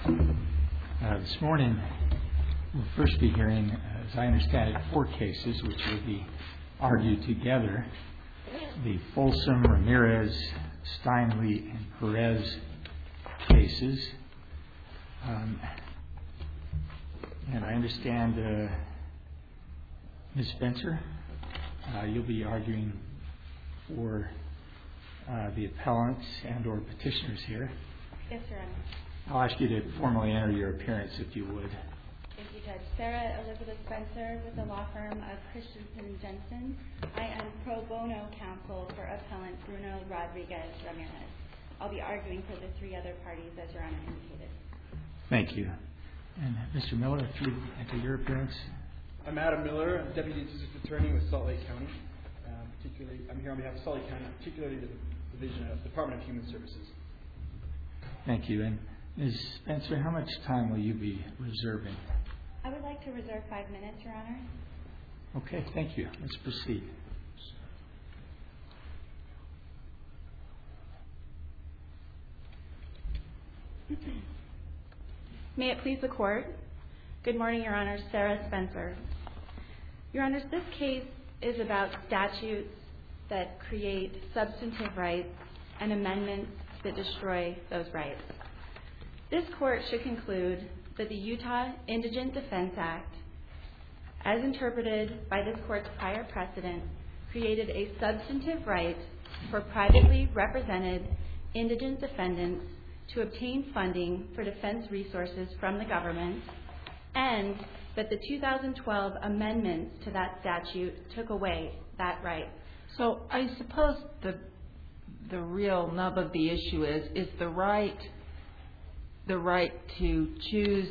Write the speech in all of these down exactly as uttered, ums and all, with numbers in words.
Uh, this morning, we'll first be hearing, uh, as I understand it, four cases which will be argued together. The Folsom, Ramirez, Steinle, and Perez cases. Um, and I understand, uh, Miz Spencer, uh, you'll be arguing for uh, the appellants and or petitioners here. Yes, Your Honor. I'll ask you to formally enter your appearance, if you would. Thank you, Judge. Sarah Elizabeth Spencer with the law firm of Christensen Jensen. I am pro bono counsel for appellant Bruno Rodriguez Ramirez. I'll be arguing for the three other parties, as Your Honor indicated. Thank you. And Mister Miller, if you enter your appearance. I'm Adam Miller. I'm Deputy District Attorney with Salt Lake County. Um, particularly, I'm here on behalf of Salt Lake County, particularly the Division of Department of Human Services. Thank you. And Miz Spencer, how much time will you be reserving? I would like to reserve five minutes, Your Honor. Okay, thank you. Let's proceed. May it please the Court. Good morning, Your Honor. Sarah Spencer. Your Honors, this case is about statutes that create substantive rights and amendments that destroy those rights. This Court should conclude that the Utah Indigent Defense Act, as interpreted by this Court's prior precedent, created a substantive right for privately represented indigent defendants to obtain funding for defense resources from the government, and that the two thousand twelve amendments to that statute took away that right. So I suppose the the real nub of the issue is, is the right the right to choose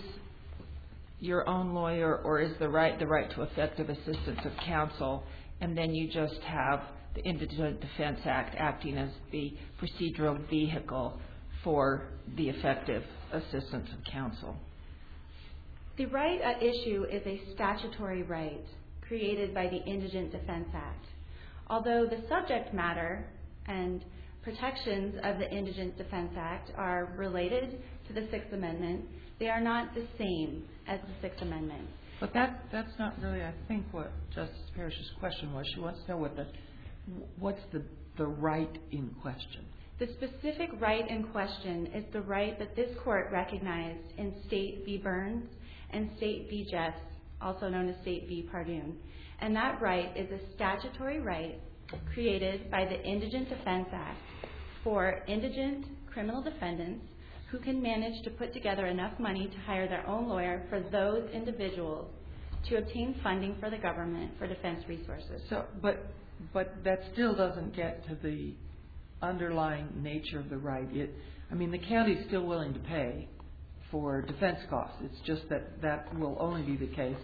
your own lawyer, or is the right the right to effective assistance of counsel, and then you just have the Indigent Defense Act acting as the procedural vehicle for the effective assistance of counsel? The right at issue is a statutory right created by the Indigent Defense Act. Although the subject matter and protections of the Indigent Defense Act are related to the Sixth Amendment, they are not the same as the Sixth Amendment. But that that's not really, I think, what Justice Parrish's question was. She wants to know what the what's the, the right in question. The specific right in question is the right that this Court recognized in State v. Burns and State v. Jess, also known as State v. Pardoon. And that right is a statutory right created by the Indigent Defense Act for indigent criminal defendants who can manage to put together enough money to hire their own lawyer for those individuals to obtain funding for the government for defense resources. So, but but that still doesn't get to the underlying nature of the right. It, I mean, the county is still willing to pay for defense costs. It's just that that will only be the case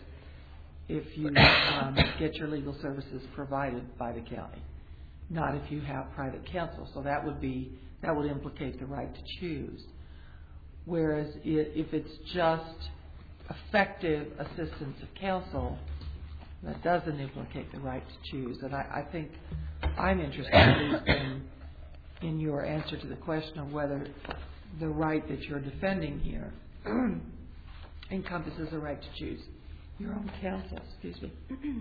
if you um, get your legal services provided by the county, not if you have private counsel. So that would be that would implicate the right to choose. Whereas if it's just effective assistance of counsel, that doesn't implicate the right to choose. And I, I think I'm interested in, in your answer to the question of whether the right that you're defending here encompasses the right to choose your own counsel. Excuse me.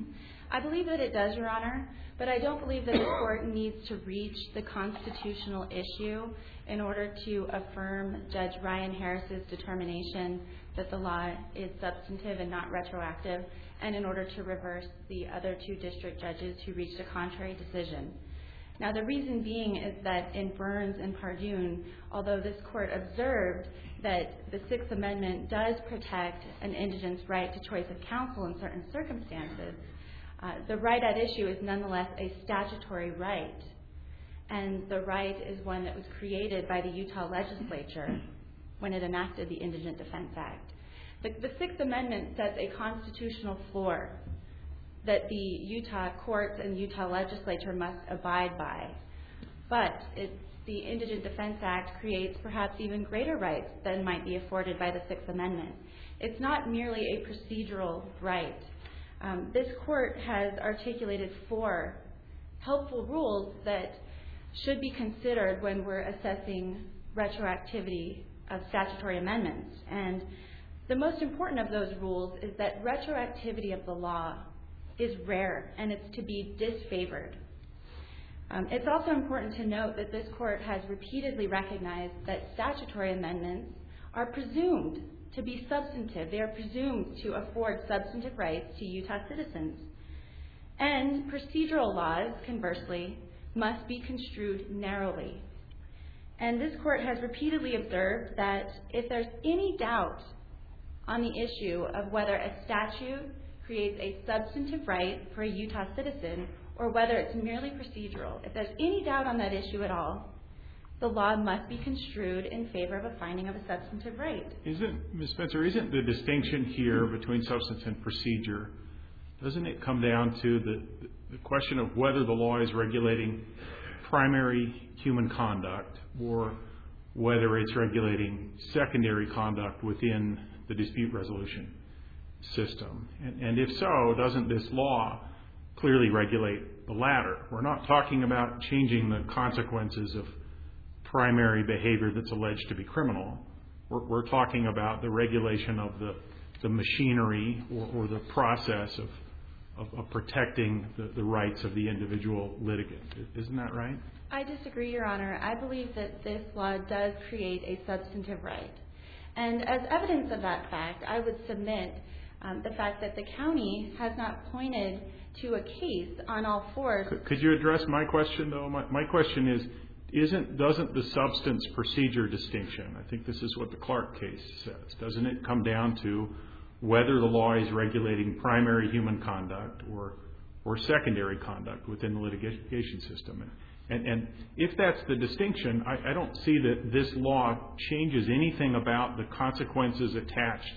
I believe that it does, Your Honor, but I don't believe that the Court needs to reach the constitutional issue in order to affirm Judge Ryan Harris's determination that the law is substantive and not retroactive, and in order to reverse the other two district judges who reached a contrary decision. Now, the reason being is that in Burns and Pardoon, although this Court observed that the Sixth Amendment does protect an indigent's right to choice of counsel in certain circumstances, uh, the right at issue is nonetheless a statutory right. And the right is one that was created by the Utah legislature when it enacted the Indigent Defense Act. The, the Sixth Amendment sets a constitutional floor that the Utah courts and Utah legislature must abide by. But it, the Indigent Defense Act creates perhaps even greater rights than might be afforded by the Sixth Amendment. It's not merely a procedural right. Um, this court has articulated four helpful rules that should be considered when we're assessing retroactivity of statutory amendments. And the most important of those rules is that retroactivity of the law is rare, and it's to be disfavored. Um, it's also important to note that this court has repeatedly recognized that statutory amendments are presumed to be substantive. They are presumed to afford substantive rights to Utah citizens. And procedural laws, conversely, must be construed narrowly. And this court has repeatedly observed that if there's any doubt on the issue of whether a statute creates a substantive right for a Utah citizen or whether it's merely procedural, if there's any doubt on that issue at all, the law must be construed in favor of a finding of a substantive right. Isn't, Miz Spencer, isn't the distinction here between substance and procedure, doesn't it come down to the, the question of whether the law is regulating primary human conduct or whether it's regulating secondary conduct within the dispute resolution system? And, and if so, doesn't this law clearly regulate the latter? We're not talking about changing the consequences of primary behavior that's alleged to be criminal. We're, we're talking about the regulation of the, the machinery or, or the process of, of, of protecting the, the rights of the individual litigant. Isn't that right? I disagree, Your Honor. I believe that this law does create a substantive right. And as evidence of that fact, I would submit um, the fact that the county has not pointed to a case on all fours. Could, could you address my question, though? My, my question is, isn't doesn't the substance procedure distinction, I think this is what the Clark case says, doesn't it come down to whether the law is regulating primary human conduct or or secondary conduct within the litigation system? And, and if that's the distinction, I, I don't see that this law changes anything about the consequences attached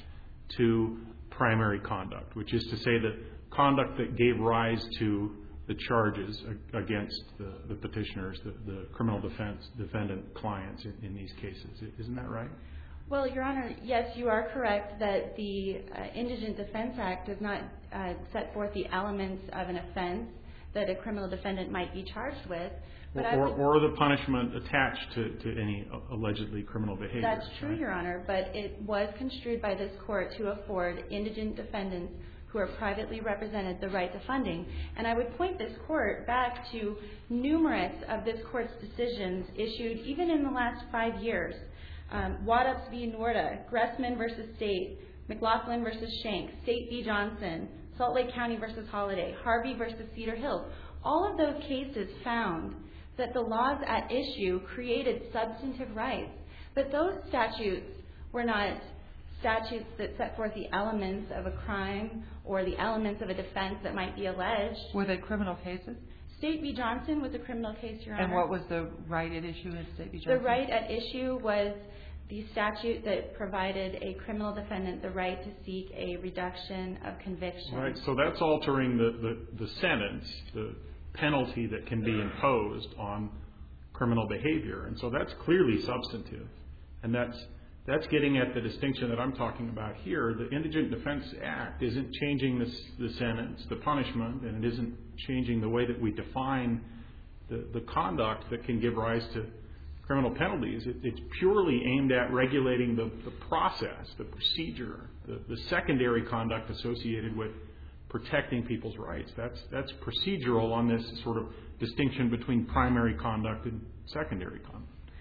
to primary conduct, which is to say that conduct that gave rise to the charges against the, the petitioners, the, the criminal defense defendant clients in, in these cases. Isn't that right? Well, Your Honor, yes, you are correct that the uh, Indigent Defense Act does not uh, set forth the elements of an offense that a criminal defendant might be charged with. But or, would, or the punishment attached to, to any allegedly criminal behavior. That's true, right? Your Honor, but it was construed by this court to afford indigent defendants who are privately represented the right to funding. And I would point this court back to numerous of this court's decisions issued even in the last five years. Um, Waddups v. Norda, Gressman versus State, McLaughlin versus Shanks, State v. Johnson, Salt Lake County versus Holiday, Harvey versus Cedar Hills. All of those cases found that the laws at issue created substantive rights. But those statutes were not statutes that set forth the elements of a crime or the elements of a defense that might be alleged. Were they criminal cases? State v. Johnson was a criminal case, Your Honor. And what was the right at issue in State v. Johnson? The right at issue was the statute that provided a criminal defendant the right to seek a reduction of conviction. Right, so that's altering the, the, the sentence, the penalty that can be imposed on criminal behavior. And so that's clearly substantive. And that's that's getting at the distinction that I'm talking about here. The Indigent Defense Act isn't changing this, the sentence, the punishment, and it isn't changing the way that we define the, the conduct that can give rise to criminal penalties. It, it's purely aimed at regulating the, the process, the procedure, the, the secondary conduct associated with protecting people's rights. That's that's procedural on this sort of distinction between primary conduct and secondary conduct.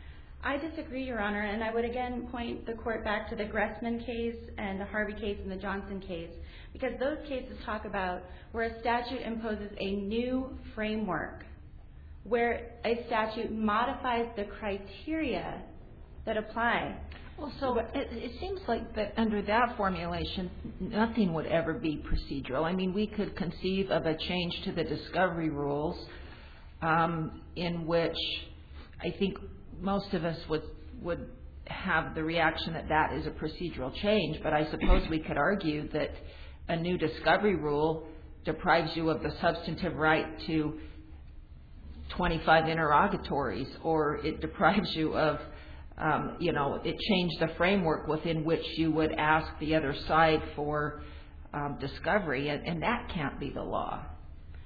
I disagree, Your Honor, and I would again point the court back to the Gressman case and the Harvey case and the Johnson case, because those cases talk about where a statute imposes a new framework, where a statute modifies the criteria that apply. Well, so it, it seems like that under that formulation, nothing would ever be procedural. I mean, we could conceive of a change to the discovery rules um, in which I think most of us would would have the reaction that that is a procedural change. But I suppose we could argue that a new discovery rule deprives you of the substantive right to twenty-five interrogatories, or it deprives you of Um, you know, it changed the framework within which you would ask the other side for um, discovery, and, and that can't be the law.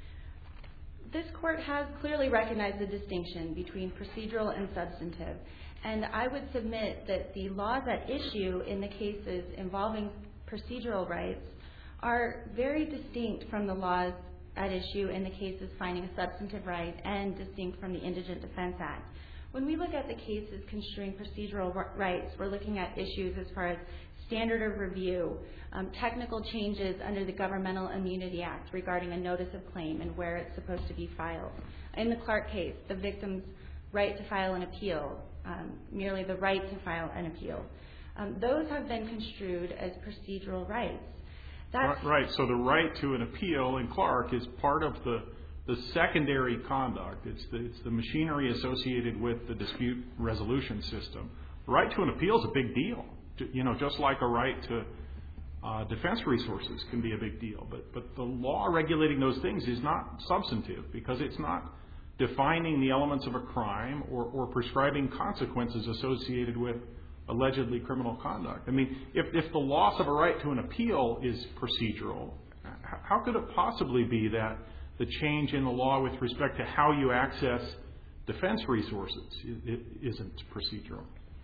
This court has clearly recognized the distinction between procedural and substantive. And I would submit that the laws at issue in the cases involving procedural rights are very distinct from the laws at issue in the cases finding a substantive right and distinct from the Indigent Defense Act. When we look at the cases construing procedural rights, we're looking at issues as far as standard of review, um, technical changes under the Governmental Immunity Act regarding a notice of claim and where it's supposed to be filed. In the Clark case, the victim's right to file an appeal, um, merely the right to file an appeal. Um, those have been construed as procedural rights. That's right. So the right to an appeal in Clark is part of the the secondary conduct. It's the, it's the machinery associated with the dispute resolution system. The right to an appeal is a big deal. You know, just like a right to uh, defense resources can be a big deal. But but the law regulating those things is not substantive because it's not defining the elements of a crime or, or prescribing consequences associated with allegedly criminal conduct. I mean, if, if the loss of a right to an appeal is procedural, how could it possibly be that the change in the law with respect to how you access defense resources it isn't procedural?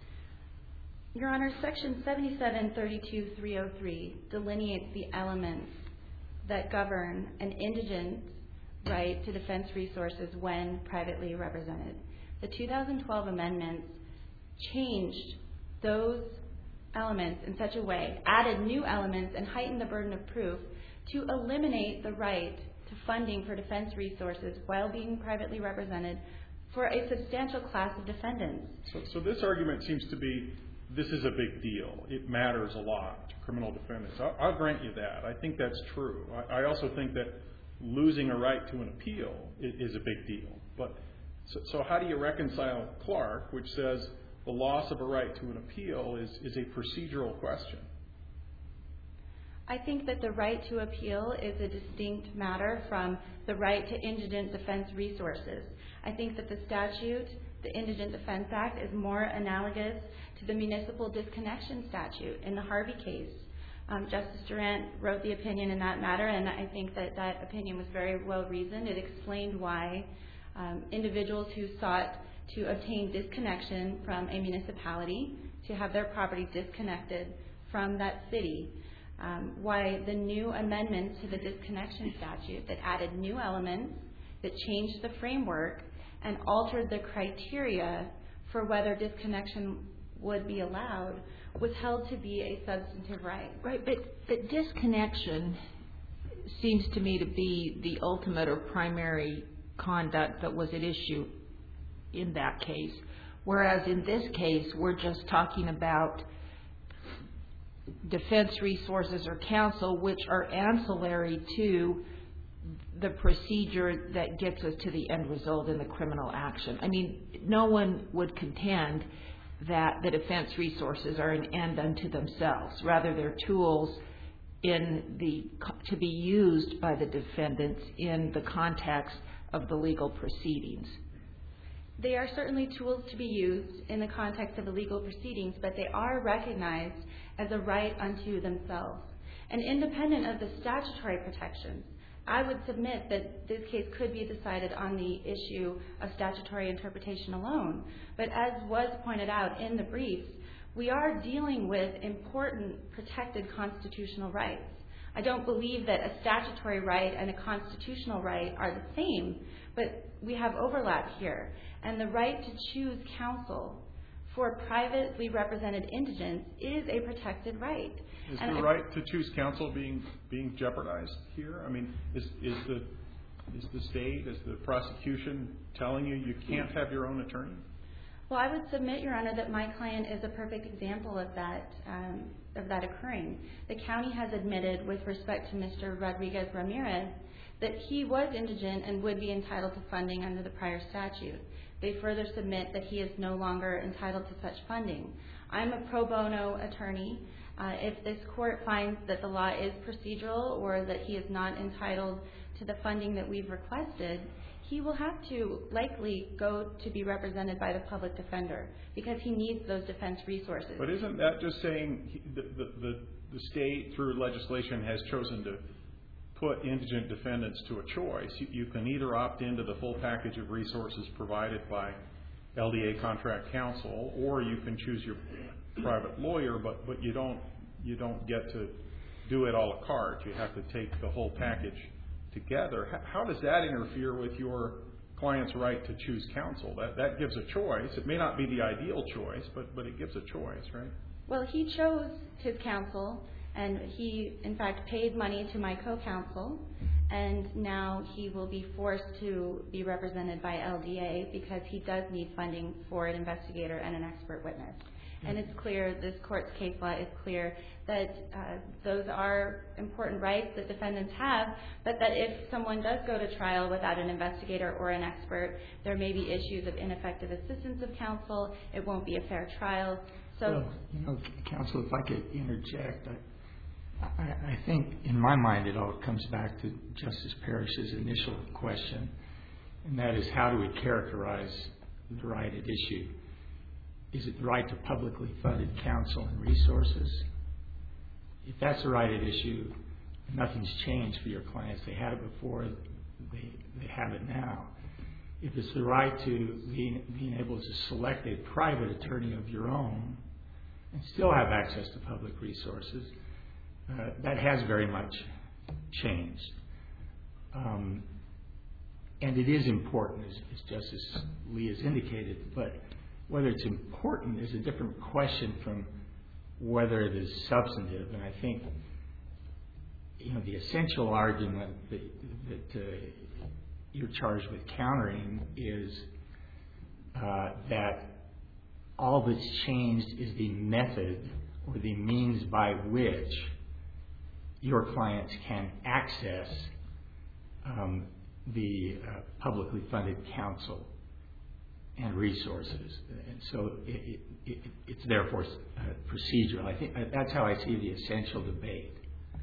Your Honor, Section seventy-seven thirty-two dash three oh three delineates the elements that govern an indigent's right to defense resources when privately represented. The two thousand twelve amendments changed those elements in such a way, added new elements, and heightened the burden of proof to eliminate the right to funding for defense resources while being privately represented for a substantial class of defendants. So, so this argument seems to be, this is a big deal. It matters a lot to criminal defendants. I'll, I'll grant you that. I think that's true. I, I also think that losing a right to an appeal is, is a big deal. But so, so how do you reconcile Clark, which says the loss of a right to an appeal is, is a procedural question? I think that the right to appeal is a distinct matter from the right to indigent defense resources. I think that the statute, the Indigent Defense Act, is more analogous to the municipal disconnection statute in the Harvey case. Um, Justice Durant wrote the opinion in that matter, and I think that that opinion was very well reasoned. It explained why um, individuals who sought to obtain disconnection from a municipality, to have their property disconnected from that city, um, why the new amendments to the disconnection statute that added new elements, that changed the framework, and altered the criteria for whether disconnection would be allowed, was held to be a substantive right. Right, but, but disconnection seems to me to be the ultimate or primary conduct that was at issue in that case. Whereas in this case, we're just talking about defense resources or counsel, which are ancillary to the procedure that gets us to the end result in the criminal action. I mean, no one would contend that the defense resources are an end unto themselves. Rather, they're tools in the to be used by the defendants in the context of the legal proceedings. They are certainly tools to be used in the context of the legal proceedings, but they are recognized as a right unto themselves. And independent of the statutory protections, I would submit that this case could be decided on the issue of statutory interpretation alone. But as was pointed out in the briefs, we are dealing with important protected constitutional rights. I don't believe that a statutory right and a constitutional right are the same, but we have overlap here. And the right to choose counsel for privately represented indigents is a protected right. Is and the I, right to choose counsel being being jeopardized here? I mean, is is the is the state, is the prosecution telling you you can't have your own attorney? Well, I would submit, Your Honor, that my client is a perfect example of that um, of that occurring. The county has admitted, with respect to Mister Rodriguez Ramirez, that he was indigent and would be entitled to funding under the prior statute. They further submit that he is no longer entitled to such funding. I'm a pro bono attorney. Uh, if this court finds that the law is procedural or that he is not entitled to the funding that we've requested, he will have to likely go to be represented by the public defender because he needs those defense resources. But isn't that just saying he, the, the, the, the state, through legislation, has chosen to put indigent defendants to a choice? You, you can either opt into the full package of resources provided by L D A contract counsel, or you can choose your private lawyer, but, but you don't you don't get to do it a la carte. You have to take the whole package together. How, how does that interfere with your client's right to choose counsel? That that gives a choice. It may not be the ideal choice, but but it gives a choice, right? Well, he chose his counsel, and he, in fact, paid money to my co-counsel, and now he will be forced to be represented by L D A because he does need funding for an investigator and an expert witness. And it's clear, this court's case law is clear, that uh, those are important rights that defendants have, but that if someone does go to trial without an investigator or an expert, there may be issues of ineffective assistance of counsel. It won't be a fair trial. So, well, you know, counsel, if I could interject, I, I, I think in my mind it all comes back to Justice Parrish's initial question, and that is, how do we characterize the right at issue? Is it the right to publicly funded counsel and resources? If that's the right at issue, nothing's changed for your clients. They had it before, they, they have it now. If it's the right to being, being able to select a private attorney of your own and still have access to public resources, uh, that has very much changed. Um, and it is important, as, as Justice Lee has indicated, but whether it's important is a different question from whether it is substantive. And I think, you know, the essential argument that, that uh, you're charged with countering is uh, that all that's changed is the method or the means by which your clients can access um, the uh, publicly funded counsel and resources, and so it, it, it, it's therefore uh, procedural. I think that's how I see the essential debate.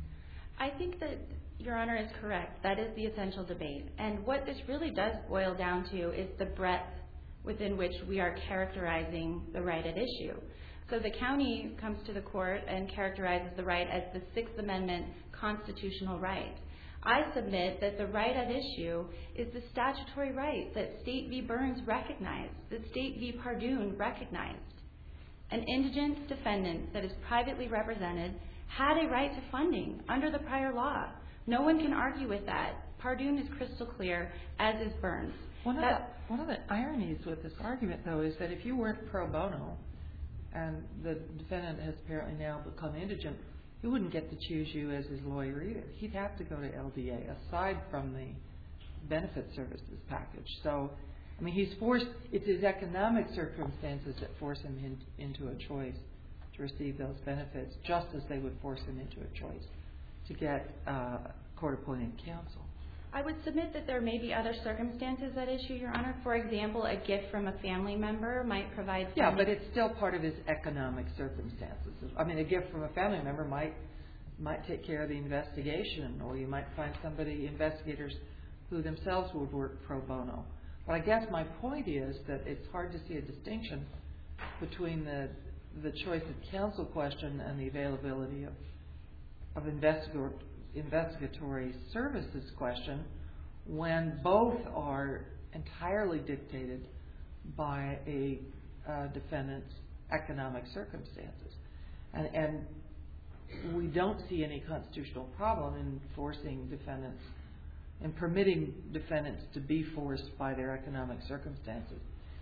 I think that Your Honor is correct. That is the essential debate, and what this really does boil down to is the breadth within which we are characterizing the right at issue. So the county comes to the court and characterizes the right as the Sixth Amendment constitutional right. I submit that the right at issue is the statutory right that State v. Burns recognized, that State v. Pardoon recognized. An indigent defendant that is privately represented had a right to funding under the prior law. No one can argue with that. Pardoon is crystal clear, as is Burns. One of, the, one of the ironies with this argument, though, is that if you weren't pro bono, and the defendant has apparently now become indigent, he wouldn't get to choose you as his lawyer either. He'd have to go to L D A, aside from the benefit services package. So, I mean, he's forced, it's his economic circumstances that force him in, into a choice to receive those benefits, just as they would force him into a choice to get uh, court-appointed counsel. I would submit that there may be other circumstances at issue, Your Honor. For example, a gift from a family member might provide funding. Yeah, but it's still part of his economic circumstances. I mean, a gift from a family member might might take care of the investigation, or you might find somebody, investigators, who themselves would work pro bono. But I guess my point is that it's hard to see a distinction between the the choice of counsel question and the availability of of investigator investigatory services question, when both are entirely dictated by a uh, defendant's economic circumstances. And, and we don't see any constitutional problem in forcing defendants, in permitting defendants to be forced by their economic circumstances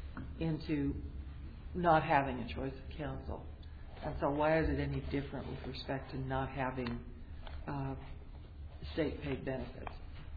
into not having a choice of counsel. And so why is it any different with respect to not having uh, state-paid benefits?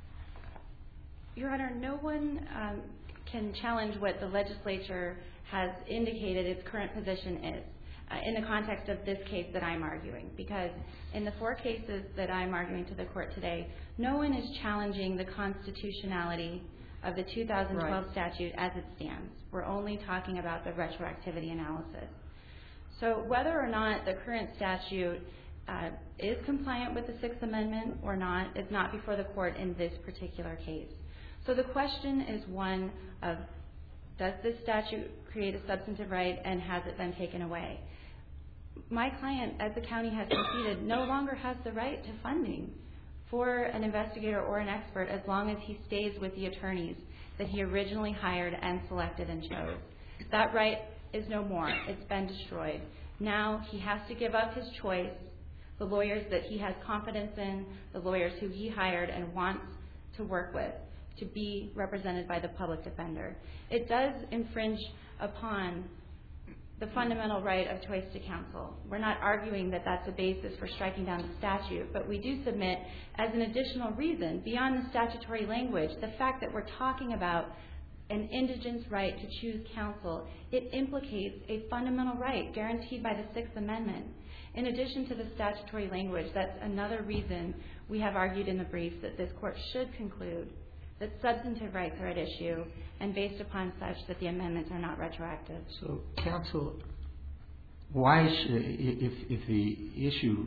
Your Honor, no one um, can challenge what the legislature has indicated its current position is uh, in the context of this case that I'm arguing, because in the four cases that I'm arguing to the court today, no one is challenging the constitutionality of the two thousand twelve right. statute as it stands. We're only talking about the retroactivity analysis. So whether or not the current statute Uh, is compliant with the Sixth Amendment or not is not before the court in this particular case. So the question is one of, does this statute create a substantive right, and has it been taken away? My client, as the county has conceded, no longer has the right to funding for an investigator or an expert as long as he stays with the attorneys that he originally hired and selected and chose. That right is no more. It's been destroyed. Now he has to give up his choice, the lawyers that he has confidence in, the lawyers who he hired and wants to work with, to be represented by the public defender. It does infringe upon the fundamental right of choice to counsel. We're not arguing that that's a basis for striking down the statute, but we do submit as an additional reason, beyond the statutory language, the fact that we're talking about an indigent's right to choose counsel. It implicates a fundamental right guaranteed by the Sixth Amendment. In addition to the statutory language, that's another reason we have argued in the briefs that this court should conclude that substantive rights are at issue, and based upon such that the amendments are not retroactive. So, counsel, why should, if, if the issue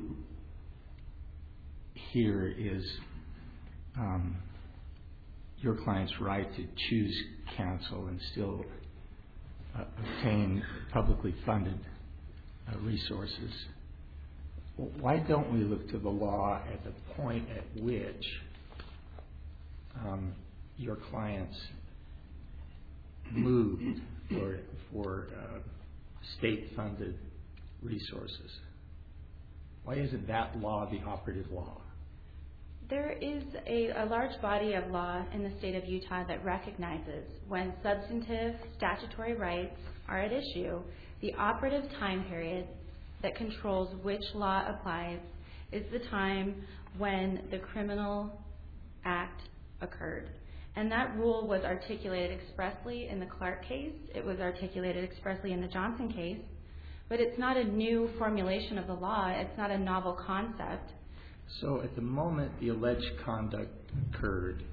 here is um, your client's right to choose counsel and still uh, obtain publicly funded uh, resources, why don't we look to the law at the point at which um, your clients moved for, for uh, state-funded resources? Why isn't that law the operative law? There is a, a large body of law in the state of Utah that recognizes when substantive statutory rights are at issue, the operative time period that controls which law applies is the time when the criminal act occurred. And that rule was articulated expressly in the Clark case. It was articulated expressly in the Johnson case. But it's not a new formulation of the law. It's not a novel concept. So at the moment the alleged conduct occurred,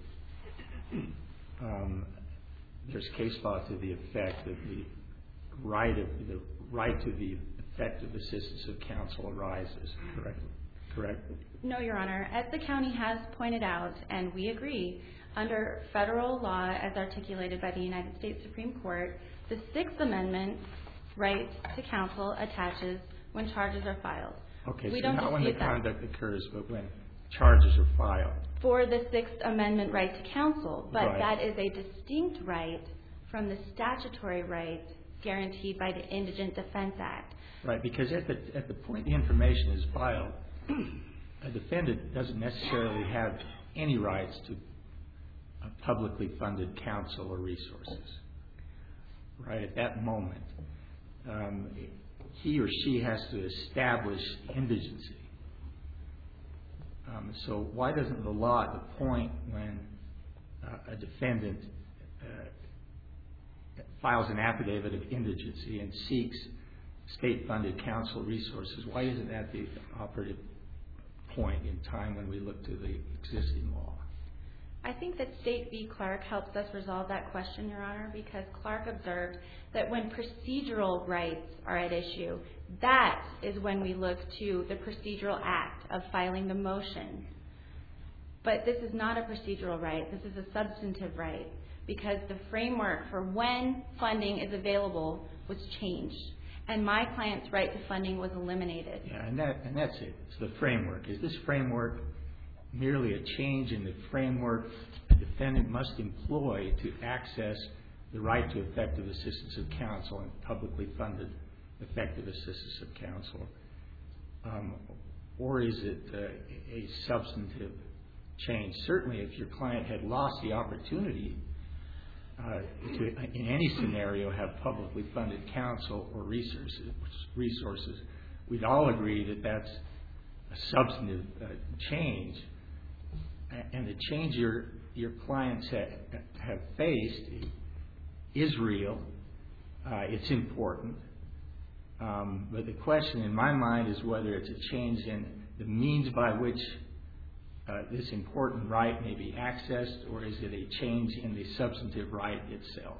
um, there's case law to the effect that the right of the right to the effective assistance of counsel arises. Correct? Correct? No, Your Honor. As the county has pointed out, and we agree, under federal law as articulated by the United States Supreme Court, the Sixth Amendment right to counsel attaches when charges are filed. Okay, we so don't not when the dispute that. conduct occurs, but when charges are filed. For the Sixth Amendment right to counsel, but Right. that is a distinct right from the statutory right guaranteed by the Indigent Defense Act. Right, because at the at the point the information is filed, a defendant doesn't necessarily have any rights to a publicly funded counsel or resources. Right, at that moment, um, he or she has to establish indigency. Um, so why doesn't the law at the point when uh, a defendant uh, files an affidavit of indigency and seeks state-funded counsel resources, why isn't that the operative point in time when we look to the existing law? I think that State v. Clark helps us resolve that question, Your Honor, because Clark observed that when procedural rights are at issue, that is when we look to the procedural act of filing the motion. But this is not a procedural right. This is a substantive right, because the framework for when funding is available was changed, and my client's right to funding was eliminated. Yeah, and that and that's it. It's the framework. Is this framework merely a change in the framework a defendant must employ to access the right to effective assistance of counsel and publicly funded effective assistance of counsel? Um, or is it uh, a substantive change? Certainly, if your client had lost the opportunity uh, to, in any scenario, have publicly funded counsel or resources, resources, we'd all agree that that's a substantive uh, change. And the change your your clients have, have faced is real. Uh, it's important. Um, but the question in my mind is whether it's a change in the means by which uh, this important right may be accessed, or is it a change in the substantive right itself?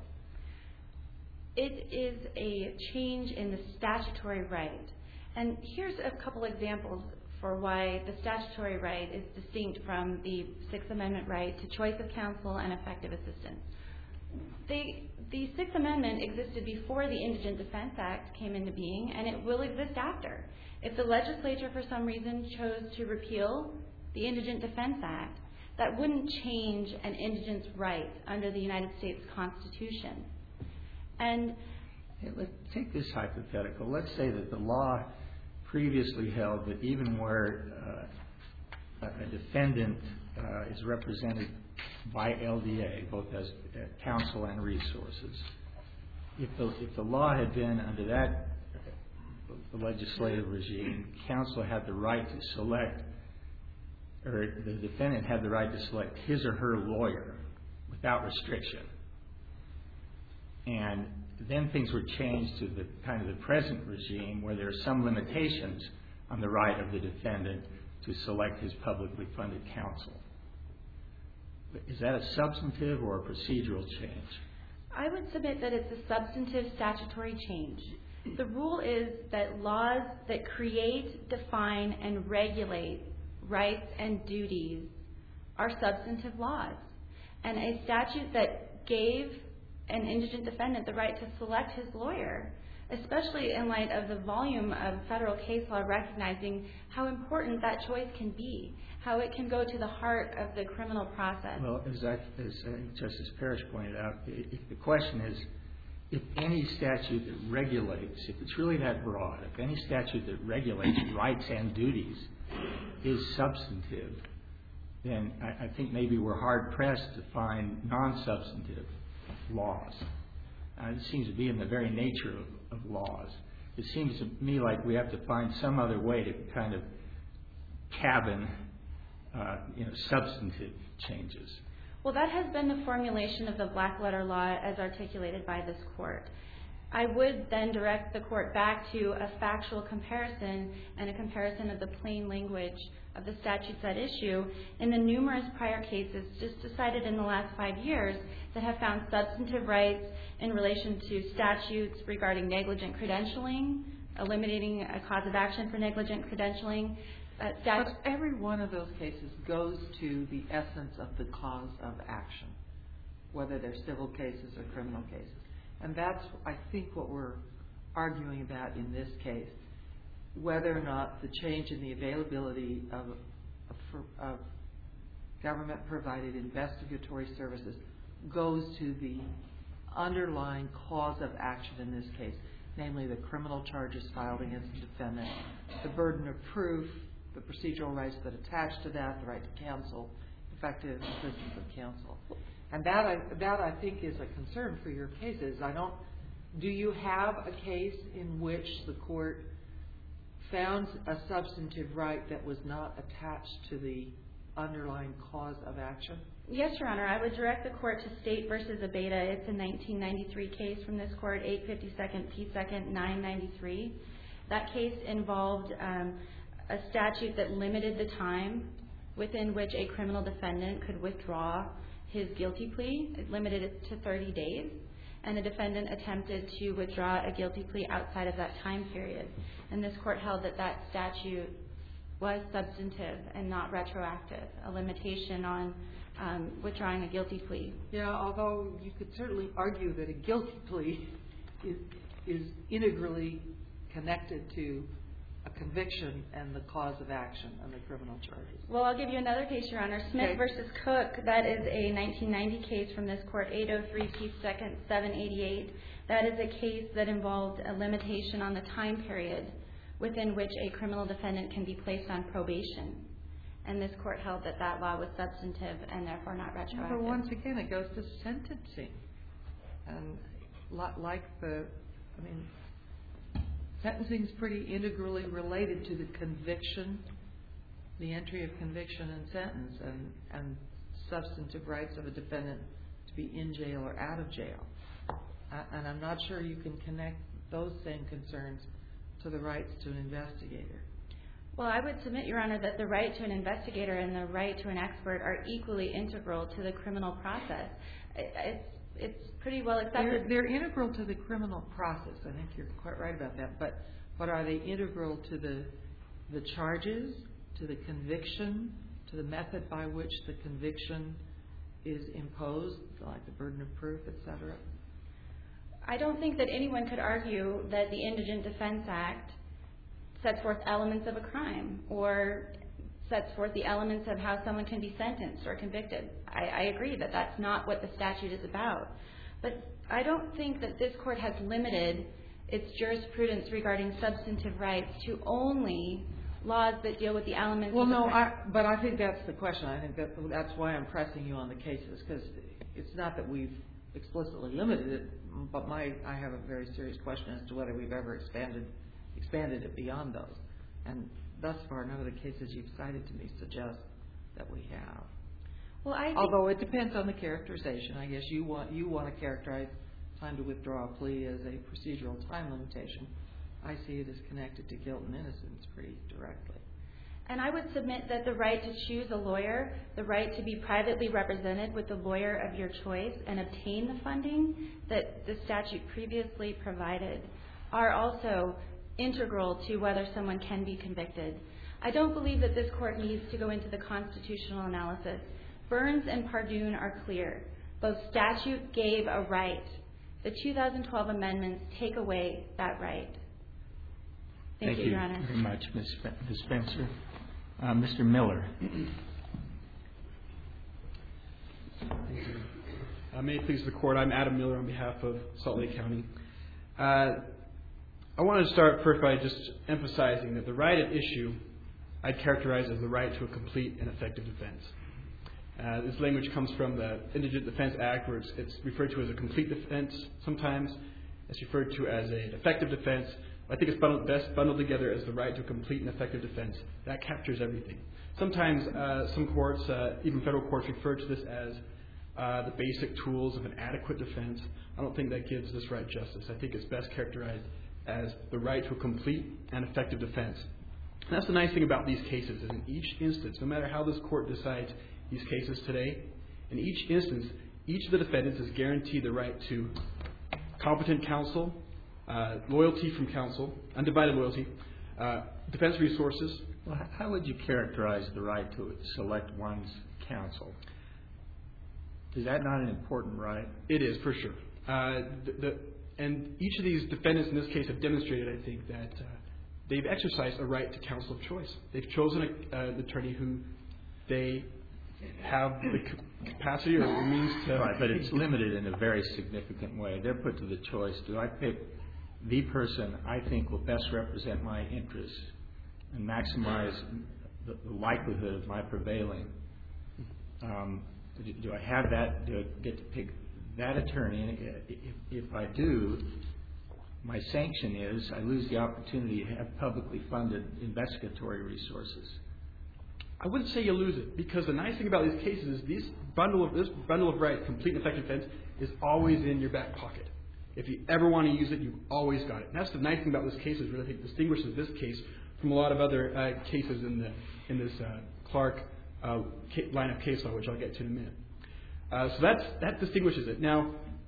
It is a change in the statutory right. And here's a couple examples for why the statutory right is distinct from the Sixth Amendment right to choice of counsel and effective assistance. They, the Sixth Amendment existed before the Indigent Defense Act came into being, and it will exist after. If the legislature for some reason chose to repeal the Indigent Defense Act, that wouldn't change an indigent's rights under the United States Constitution. And Hey, let's take this hypothetical. Let's say that the law previously held that even where uh, a defendant uh, is represented by L D A, both as uh, counsel and resources, if the, if the law had been under that the legislative regime, counsel had the right to select, or the defendant had the right to select his or her lawyer without restriction. And then things were changed to the kind of the present regime where there are some limitations on the right of the defendant to select his publicly funded counsel. Is that a substantive or a procedural change? I would submit that it's a substantive statutory change. The rule is that laws that create, define, and regulate rights and duties are substantive laws. And a statute that gave an indigent defendant the right to select his lawyer, especially in light of the volume of federal case law recognizing how important that choice can be, how it can go to the heart of the criminal process. Well, as, I, as uh, Justice Parrish pointed out, if the question is, if any statute that regulates, if it's really that broad, if any statute that regulates rights and duties is substantive, then I, I think maybe we're hard-pressed to find non-substantive laws. Uh, it seems to be in the very nature of, of laws. It seems to me like we have to find some other way to kind of cabin, uh, you know, substantive changes. Well, that has been the formulation of the black letter law as articulated by this court. I would then direct the court back to a factual comparison and a comparison of the plain language of the statutes at issue in the numerous prior cases just decided in the last five years that have found substantive rights in relation to statutes regarding negligent credentialing, eliminating a cause of action for negligent credentialing. Uh, but every one of those cases goes to the essence of the cause of action, whether they're civil cases or criminal cases. And that's, I think, what we're arguing about in this case, whether or not the change in the availability of, of, of government-provided investigatory services goes to the underlying cause of action in this case, namely the criminal charges filed against the defendant, the burden of proof, the procedural rights that attach to that, the right to counsel, effective assistance of counsel. And that, I, that I think is a concern for your cases. I don't, do you have a case in which the court found a substantive right that was not attached to the underlying cause of action? Yes, Your Honor. I would direct the court to State versus Abeta. It's a nineteen ninety-three case from this court, eight fifty-second P second nine ninety-three. That case involved um, a statute that limited the time within which a criminal defendant could withdraw his guilty plea. It limited it to thirty days, and the defendant attempted to withdraw a guilty plea outside of that time period. And this court held that that statute was substantive and not retroactive, a limitation on um, withdrawing a guilty plea. Yeah, although you could certainly argue that a guilty plea is, is integrally connected to a conviction and the cause of action on the criminal charges. Well, I'll give you another case, Your Honor. Smith okay. versus Cook. That is a nineteen ninety case from this court, eight oh three P second seven eighty-eight. That is a case that involved a limitation on the time period within which a criminal defendant can be placed on probation. And this court held that that law was substantive and therefore not retroactive. But once again, it goes to sentencing. And like the, I mean, sentencing is pretty integrally related to the conviction, the entry of conviction and sentence, and, and substantive rights of a defendant to be in jail or out of jail. Uh, and I'm not sure you can connect those same concerns to the rights to an investigator. Well, I would submit, Your Honor, that the right to an investigator and the right to an expert are equally integral to the criminal process. It's, it's pretty well accepted. They're, they're integral to the criminal process. I think you're quite right about that. But, but are they integral to the, the charges, to the conviction, to the method by which the conviction is imposed, like the burden of proof, et cetera? I don't think that anyone could argue that the Indigent Defense Act sets forth elements of a crime or sets forth the elements of how someone can be sentenced or convicted. I, I agree that that's not what the statute is about. But I don't think that this court has limited its jurisprudence regarding substantive rights to only laws that deal with the elements Well, of the no, crime. I, but I think that's the question. I think that that's why I'm pressing you on the cases, because it's not that we've explicitly limited it, but my I have a very serious question as to whether we've ever expanded expanded it beyond those. And thus far, none of the cases you've cited to me suggest that we have. Well, I think Although it depends on the characterization. I guess you want you want to characterize time to withdraw a plea as a procedural time limitation. I see it as connected to guilt and innocence pretty directly. And I would submit that the right to choose a lawyer, the right to be privately represented with the lawyer of your choice and obtain the funding that the statute previously provided are also integral to whether someone can be convicted. I don't believe that this court needs to go into the constitutional analysis. Burns and Pardoon are clear. Both statute gave a right. The two thousand twelve amendments take away that right. Thank, Thank you, Your Honor. very much, Miz Spencer. Uh, Mister Miller. Thank you. Uh, may it please the Court, I'm Adam Miller on behalf of Salt Lake County. Uh, I want to start first by just emphasizing that the right at issue I'd characterize as the right to a complete and effective defense. Uh, this language comes from the Indigent Defense Act, where it's, it's referred to as a complete defense sometimes. It's referred to as an effective defense. I think it's bundled, best bundled together as the right to a complete and effective defense. That captures everything. Sometimes uh, some courts, uh, even federal courts, refer to this as uh, the basic tools of an adequate defense. I don't think that gives this right justice. I think it's best characterized as the right to a complete and effective defense. And that's the nice thing about these cases. In each instance, no matter how this court decides these cases today, in each instance, each of the defendants is guaranteed the right to competent counsel, uh, loyalty from counsel, undivided loyalty, uh, defense resources. Well, how would you characterize the right to select one's counsel? Is that not an important right? It is, for sure. Uh, the, the, and each of these defendants in this case have demonstrated, I think, that uh, they've exercised a right to counsel of choice. They've chosen a, uh, an attorney who they have the capacity or the means to... Right, but it's limited in a very significant way. They're put to the choice, do I pick the person I think will best represent my interests and maximize the, the likelihood of my prevailing? Um, do, do I have that, do I get to pick that attorney? And if, if I do, my sanction is I lose the opportunity to have publicly funded investigatory resources. I wouldn't say you lose it, because the nice thing about these cases is this bundle of this bundle of rights, complete and effective defense, is always in your back pocket. If you ever want to use it, you've always got it. And that's the nice thing about this case, is really I think distinguishes this case from a lot of other uh, cases in the in this uh, Clark uh, line of case law, which I'll get to in a minute. Uh, so that's that distinguishes it. Now,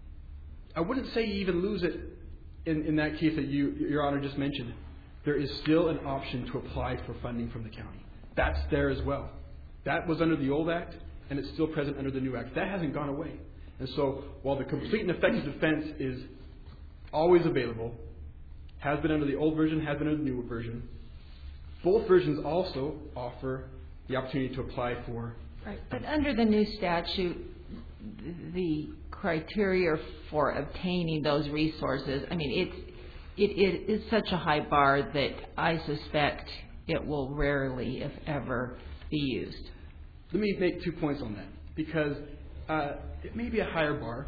I wouldn't say you even lose it in, in that case that you, Your Honor, just mentioned. There is still an option to apply for funding from the county. That's there as well. That was under the old Act, and it's still present under the new Act. That hasn't gone away. And so while the complete and effective defense is always available, has been under the old version, has been under the newer version, both versions also offer the opportunity to apply for. Right. But under the new statute, the criteria for obtaining those resources, I mean, it's, it, it is such a high bar that I suspect it will rarely, if ever, be used. Let me make two points on that, because uh, it may be a higher bar,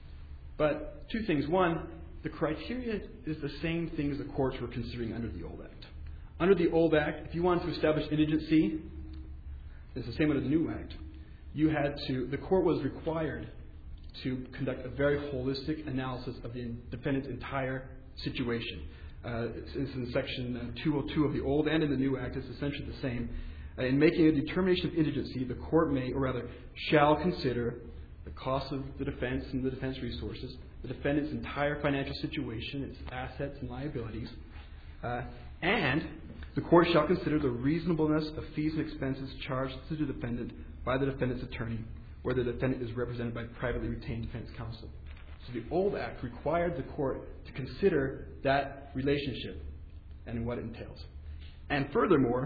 but two things. One, the criteria is the same things the courts were considering under the old Act. Under the old Act, if you wanted to establish indigency, it's the same under the new Act. You had to, the court was required to conduct a very holistic analysis of the defendant's entire situation. Uh, it's, it's in Section uh, two oh two of the old and in the new Act. It's essentially the same. Uh, in making a determination of indigency, the court may, or rather, shall consider the cost of the defense and the defense resources, the defendant's entire financial situation, its assets and liabilities, uh, and the court shall consider the reasonableness of fees and expenses charged to the defendant by the defendant's attorney, where the defendant is represented by privately retained defense counsel. So the old Act required the court to consider that relationship and what it entails. And furthermore,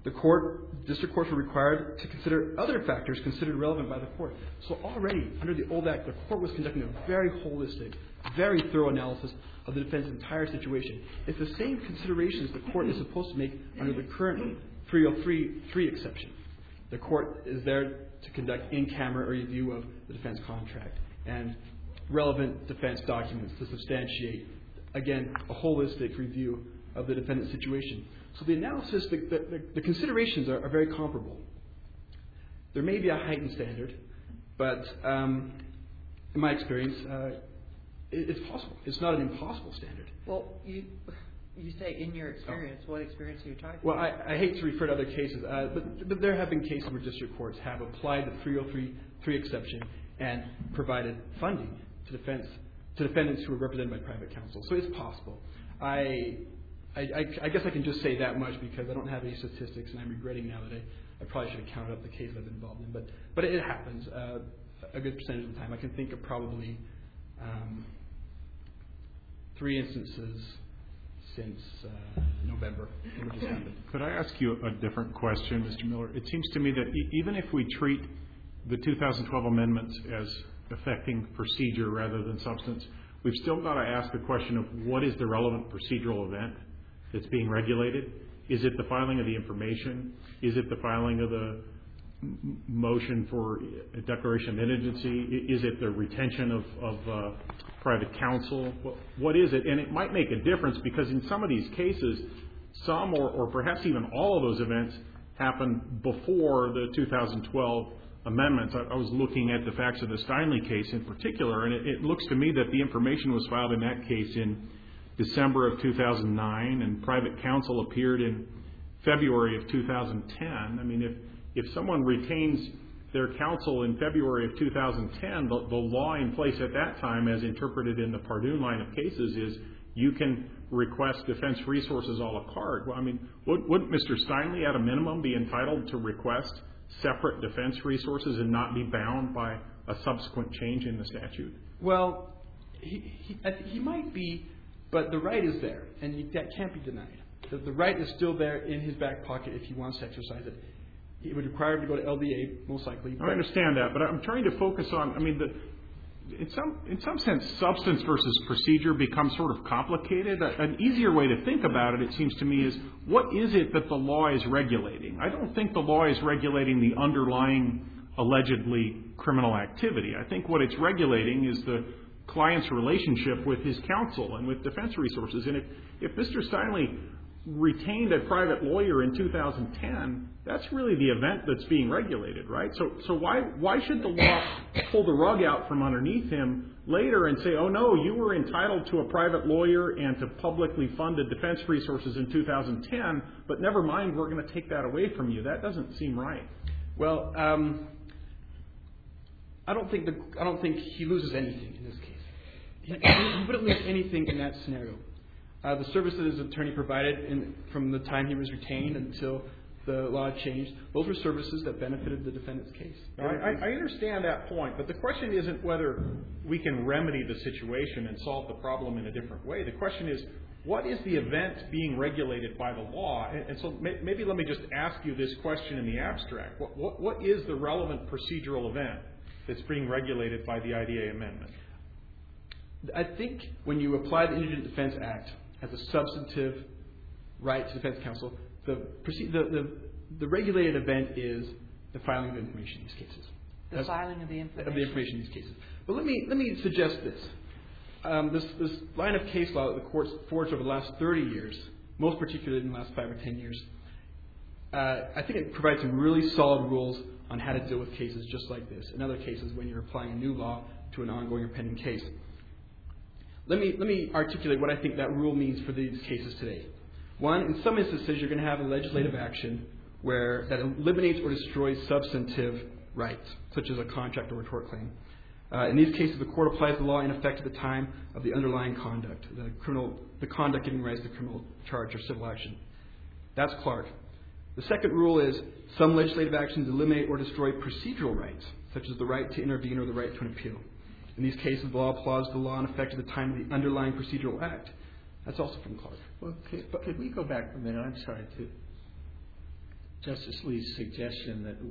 The court, district courts were required to consider other factors considered relevant by the court. So already, under the old act, the court was conducting a very holistic, very thorough analysis of the defendant's entire situation. It's the same considerations the court is supposed to make under the current three oh three three exception. The court is there to conduct in-camera review of the defense contract and relevant defense documents to substantiate, again, a holistic review of the defendant's situation. So the analysis, the, the, the considerations are, are very comparable. There may be a heightened standard, but um, in my experience, uh, it, it's possible. It's not an impossible standard. Well, you you say in your experience. Oh. What experience are you talking well, about? Well, I, I hate to refer to other cases, uh, but, but there have been cases where district courts have applied the three oh three three exception and provided funding to defense to defendants who are represented by private counsel. So it's possible. I, I, I, I guess I can just say that much because I don't have any statistics, and I'm regretting now that I, I probably should have counted up the cases I've been involved in. But but it happens uh, a good percentage of the time. I can think of probably um, three instances since uh, November when it just happened. Could I ask you a different question, Mister Miller? It seems to me that e- even if we treat the two thousand twelve amendments as affecting procedure rather than substance, we've still got to ask the question of what is the relevant procedural event that's being regulated? Is it the filing of the information? Is it the filing of the m- motion for a declaration of indigency? Is it the retention of, of uh, private counsel? What, what is it? And it might make a difference because in some of these cases, some or, or perhaps even all of those events happened before the two thousand twelve amendments. I, I was looking at the facts of the Steinle case in particular, and it, it looks to me that the information was filed in that case in December of two thousand nine, and private counsel appeared in February of two thousand ten. I mean, if if someone retains their counsel in February of two thousand ten, the, the law in place at that time, as interpreted in the Pardun line of cases, is you can request defense resources a la carte. Well, I mean, would, wouldn't Mister Steinle at a minimum be entitled to request separate defense resources and not be bound by a subsequent change in the statute? Well, he he, I th- he might be, but the right is there, and you, that can't be denied. The, the right is still there in his back pocket if he wants to exercise it. It would require him to go to L D A, most likely. I understand that, but I'm trying to focus on, I mean, the, in some in some sense, substance versus procedure becomes sort of complicated. A, an easier way to think about it, it seems to me, is what is it that the law is regulating? I don't think the law is regulating the underlying allegedly criminal activity. I think what it's regulating is the client's relationship with his counsel and with defense resources. And if, if Mister Steinle retained a private lawyer in two thousand ten, that's really the event that's being regulated, right? So so why why should the law pull the rug out from underneath him later and say, oh no, you were entitled to a private lawyer and to publicly funded defense resources in two thousand ten, but never mind, we're going to take that away from you. That doesn't seem right. Well, um, I don't think the I don't think he loses anything in this case. He, he wouldn't lose anything in that scenario. Uh, the services his attorney provided in, from the time he was retained until the law changed, those were services that benefited the defendant's case. I, I, I understand that point, but the question isn't whether we can remedy the situation and solve the problem in a different way. The question is, what is the event being regulated by the law? And, and so may, maybe let me just ask you this question in the abstract. What, what, what is the relevant procedural event that's being regulated by the I D A amendment? I think when you apply the Indigent Defense Act as a substantive right to defense counsel, the, the, the, the regulated event is the filing of information in these cases. The That's, filing of the information. Of the information in these cases. But let me let me suggest this. Um, this this line of case law that the courts forged over the last thirty years, most particularly in the last five or ten years, uh, I think it provides some really solid rules on how to deal with cases just like this. In other cases, when you're applying a new law to an ongoing or pending case. Let me let me articulate what I think that rule means for these cases today. One, in some instances, you're going to have a legislative action where that eliminates or destroys substantive rights, such as a contract or a tort claim. Uh, in these cases, the court applies the law in effect at the time of the underlying conduct, the criminal, the conduct giving rise to criminal charge or civil action. That's Clark. The second rule is some legislative actions eliminate or destroy procedural rights, such as the right to intervene or the right to an appeal. In these cases, the law applies the law in effect at the time of the underlying procedural act. That's also from Clark. Well, could, but could we go back a minute? I'm sorry to Justice Lee's suggestion that,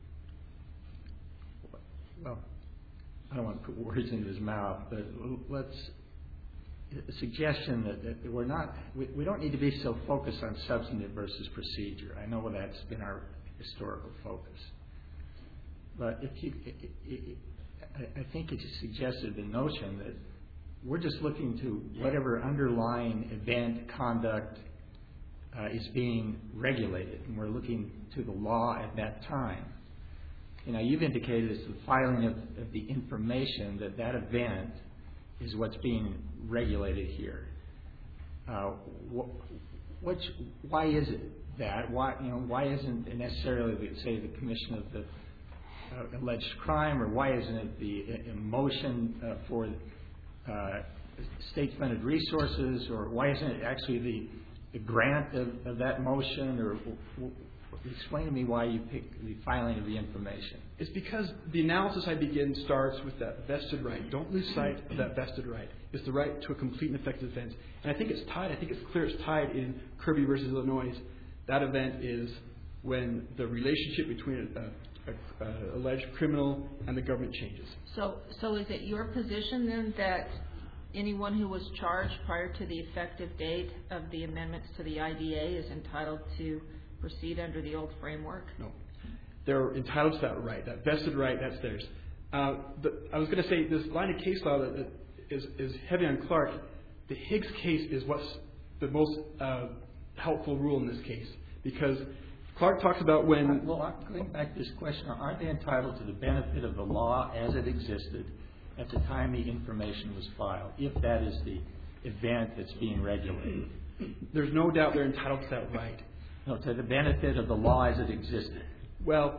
well, I don't want to put words into his mouth, but let's, a suggestion that, that we're not, we, we don't need to be so focused on substantive versus procedure. I know that's been our historical focus. But if you, it, it, I think it suggested the notion that we're just looking to whatever underlying event, conduct uh, is being regulated, and we're looking to the law at that time. You know, you've indicated it's the filing of, of the information that that event is what's being regulated here. Uh, wh- which, why is it that? Why, you know, why isn't it necessarily, say, the commission of the uh, alleged crime, or why isn't it the motion uh, for uh, state-funded resources, or why isn't it actually the, the grant of, of that motion, or w- w- explain to me why you picked the filing of the information. It's because the analysis I begin starts with that vested right. Don't lose sight of that vested right. It's the right to a complete and effective defense. And I think it's tied, I think it's clear it's tied in Kirby versus Illinois. That event is when the relationship between a, a, a alleged criminal and the government changes. So, so is it your position then that anyone who was charged prior to the effective date of the amendments to the I D A is entitled to proceed under the old framework? No. They're entitled to that right, that vested right, that's theirs. Uh, the, I was going to say this line of case law that, that is, is heavy on Clark. The Higgs case is what's the most uh, helpful rule in this case, because Clark talks about when... Well, going back to this question, aren't they entitled to the benefit of the law as it existed at the time the information was filed, if that is the event that's being regulated? There's no doubt they're entitled to that right. No, to the benefit of the law as it existed. Well,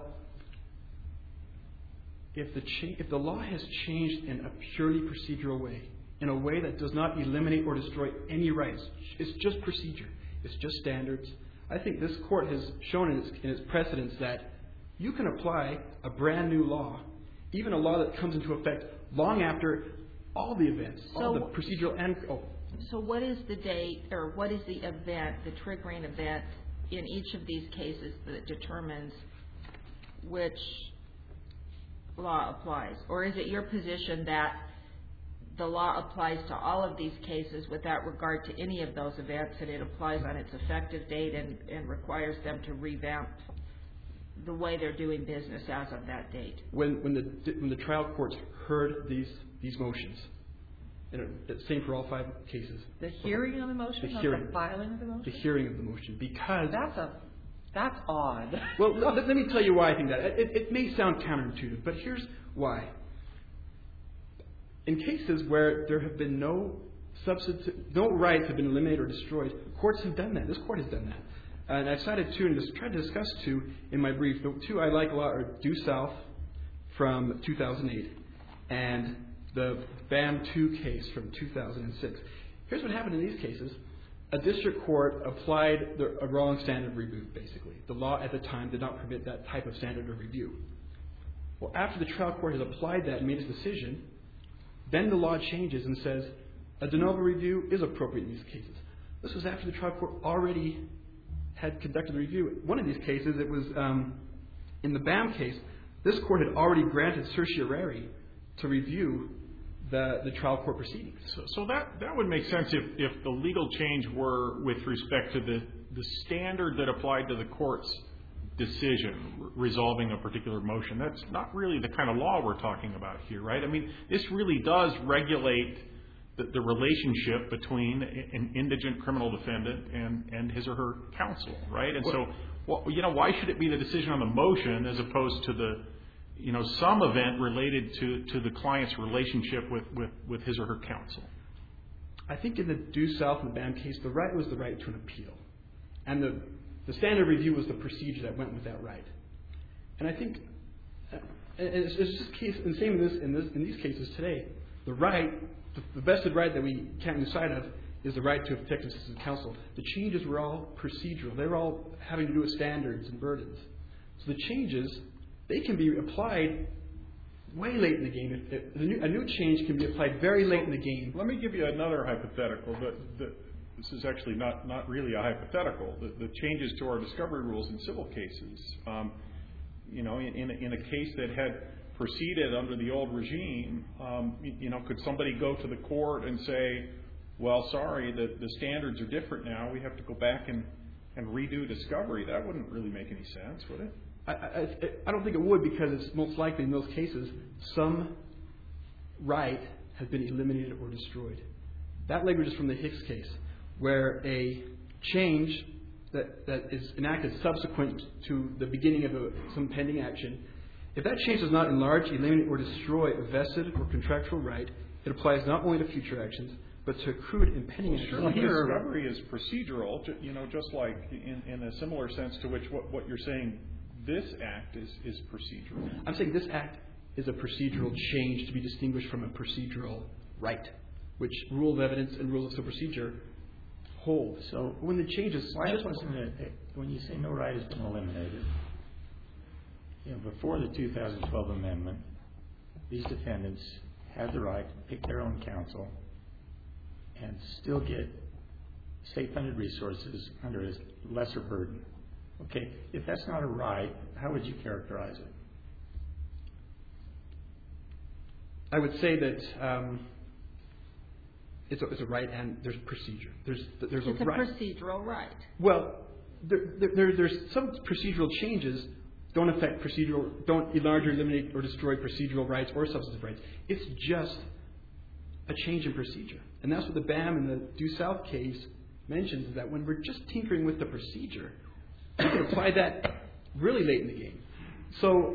if the cha- if the law has changed in a purely procedural way, in a way that does not eliminate or destroy any rights, it's just procedure, it's just standards, I think this Court has shown in its, in its precedents that you can apply a brand new law, even a law that comes into effect long after all the events, So, all the procedural and... Oh. So what is the date, or what is the event, the triggering event in each of these cases that determines which law applies? Or is it your position that the law applies to all of these cases without regard to any of those events, and it applies on its effective date and, and requires them to revamp the way they're doing business as of that date? When, when, the, when the trial courts heard these, these motions, and it's the same for all five cases. The hearing of the motion, the not hearing, the filing of the motion? The hearing of the motion, because... That's a, that's odd. Well, let, let me tell you why I think that. It, it may sound counterintuitive, but here's why. In cases where there have been no substantive, no rights have been eliminated or destroyed, courts have done that. This Court has done that. And I've cited two and just tried to discuss two in my brief. The two I like a lot are Due South from two thousand eight and the B A M two case from two thousand six. Here's what happened in these cases. A district court applied the, a wrong standard of review, basically. The law at the time did not permit that type of standard of review. Well, after the trial court has applied that and made its decision, then the law changes and says a de novo review is appropriate in these cases. This was after the trial court already had conducted the review. One of these cases, it was um, in the B A M case, this court had already granted certiorari to review the, the trial court proceedings. So, so that, that would make sense if, if the legal change were with respect to the, the standard that applied to the court's decision resolving a particular motion. That's not really the kind of law we're talking about here, right? I mean, this really does regulate the, the relationship between an indigent criminal defendant and, and his or her counsel, right? And so, well, you know, why should it be the decision on the motion as opposed to the, you know, some event related to, to the client's relationship with, with, with his or her counsel? I think in the Due South and the B A M case, the right was the right to an appeal. And the, the standard review was the procedure that went with that right. And I think, uh, it's, it's just case, and same in, this, in, this, in these cases today, the right, the, the vested right that we can't lose sight of is the right to effective assistance of counsel. The changes were all procedural. They were all having to do with standards and burdens. So the changes, they can be applied way late in the game. If, if a, new, a new change can be applied very late in the game. Let me give you another hypothetical. The, the, this is actually not, not really a hypothetical. The, the changes to our discovery rules in civil cases, um, you know, in, in, a, in a case that had proceeded under the old regime, um, you, you know, could somebody go to the court and say, well, sorry, the, the standards are different now. We have to go back and, and redo discovery. That wouldn't really make any sense, would it? I, I, I don't think it would, because it's most likely in those cases some right has been eliminated or destroyed. That language is from the Hicks case, where a change that, that is enacted subsequent to the beginning of a, some pending action, if that change does not enlarge, eliminate, or destroy a vested or contractual right, it applies not only to future actions, but to accrued and pending actions. Well, discovery is procedural, you know, just like in, in a similar sense to which what, what you're saying, this act is, is procedural. I'm saying this act is a procedural change to be distinguished from a procedural right, which rule of evidence and rules of civil procedure hold. So when the changes, why wasn't it, when you say no right has been eliminated, you know, before the two thousand twelve amendment, these defendants had the right to pick their own counsel and still get state-funded resources under a lesser burden. Okay, if that's not a right, how would you characterize it? I would say that um, it's, a, it's a right, and there's procedure. There's there's it's a, a right. procedural right. Well, there, there, there's some procedural changes don't affect procedural, don't enlarge or eliminate or destroy procedural rights or substantive rights. It's just a change in procedure, and that's what the B A M and the Due South case mentions, is that when we're just tinkering with the procedure, we can apply that really late in the game. So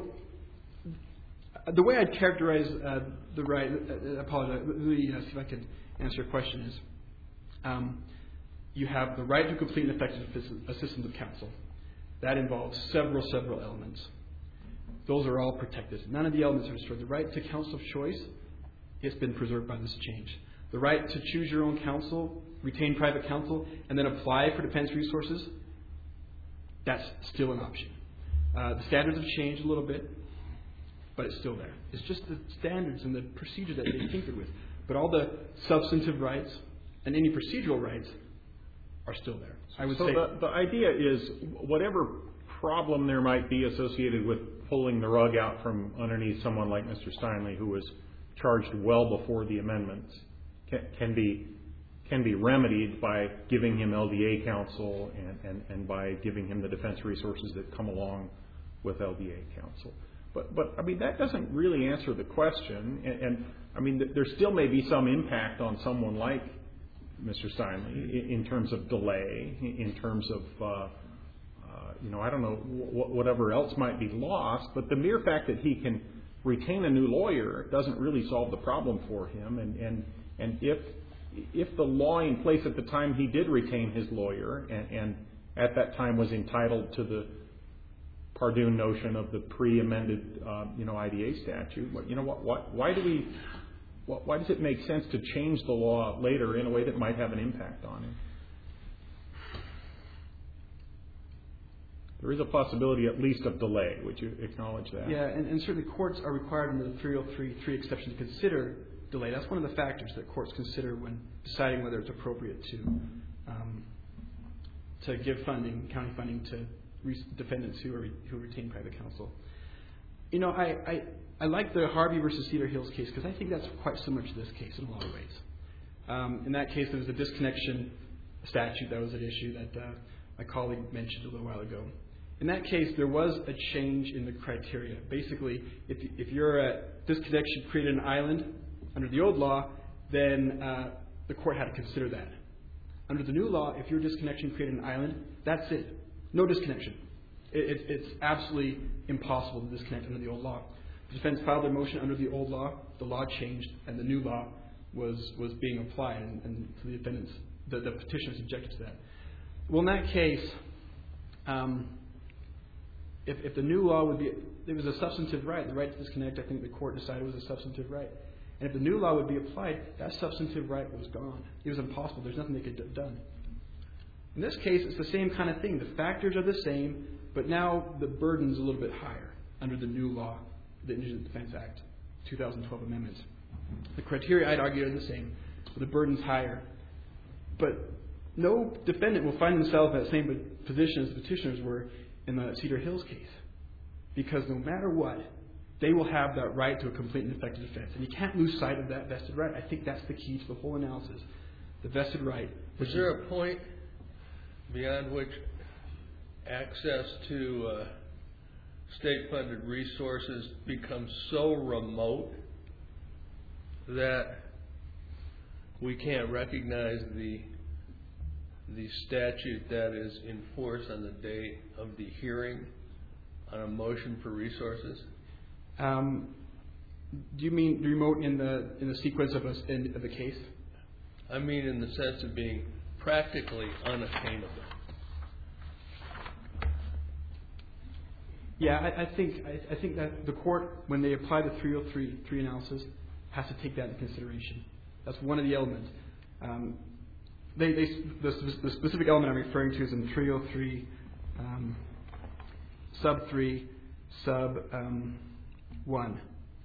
the way I'd characterize uh, the right, uh, I apologize, the, uh, see if I can answer your question, is um, you have the right to complete and effective assistance of counsel. That involves several, several elements. Those are all protected. None of the elements are destroyed. The right to counsel of choice, it's been preserved by this change. The right to choose your own counsel, retain private counsel, and then apply for defense resources, that's still an option. Uh, the standards have changed a little bit, but it's still there. It's just the standards and the procedure that they tinkered with. But all the substantive rights and any procedural rights are still there. I would so say the, the idea is whatever problem there might be associated with pulling the rug out from underneath someone like Mister Steinle, who was charged well before the amendments, can, can be can be remedied by giving him L D A counsel and, and, and by giving him the defense resources that come along with L D A counsel. But, but I mean, that doesn't really answer the question. And, and I mean, th- there still may be some impact on someone like Mister Steinle in, in terms of delay, in terms of, uh, uh, you know, I don't know, w- whatever else might be lost. But the mere fact that he can retain a new lawyer doesn't really solve the problem for him. And, and, and if if the law in place at the time he did retain his lawyer and, and at that time was entitled to the Pardue notion of the pre-amended, uh, you know, I D A statute, you know, what, what, why do we, what, why does it make sense to change the law later in a way that might have an impact on him? There is a possibility, at least, of delay. Would you acknowledge that? Yeah, and, and certainly courts are required under the three oh three three exception to consider delay. That's one of the factors that courts consider when deciding whether it's appropriate to um, to give funding, county funding, to re- defendants who are who retain private counsel. You know, I, I, I like the Harvey versus Cedar Hills case because I think that's quite similar to this case in a lot of ways. Um, in that case, there was a disconnection statute that was at issue that uh, my colleague mentioned a little while ago. In that case, there was a change in the criteria. Basically, if, if your uh, disconnection created an island under the old law, then uh, the court had to consider that. Under the new law, if your disconnection created an island, that's it. No disconnection. It, it, it's absolutely impossible to disconnect under the old law. The defense filed their motion under the old law. The law changed, and the new law was, was being applied, and, and to the defendants, the, the petitioners objected to that. Well, in that case, um, if, if the new law would be, it was a substantive right. The right to disconnect, I think the court decided was a substantive right. And if the new law would be applied, that substantive right was gone. It was impossible. There's nothing they could have done. In this case, it's the same kind of thing. The factors are the same, but now the burden's a little bit higher under the new law, the Indigent Defense Act, two thousand twelve amendments. The criteria, I'd argue, are the same, but the burden's higher. But no defendant will find themselves in that same position as the petitioners were in the Cedar Hills case. Because no matter what, they will have that right to a complete and effective defense. And you can't lose sight of that vested right. I think that's the key to the whole analysis. The vested right. Is there a point beyond which access to uh, state-funded resources becomes so remote that we can't recognize the the statute that is in force on the date of the hearing on a motion for resources? Um, do you mean remote in the in the sequence of, a, in, of the case? I mean in the sense of being practically unattainable. Yeah, I, I think I, I think that the court, when they apply the three oh three three analysis, has to take that into consideration. That's one of the elements. Um, they, they, the, the specific element I'm referring to is in three oh three um, sub three sub um, one.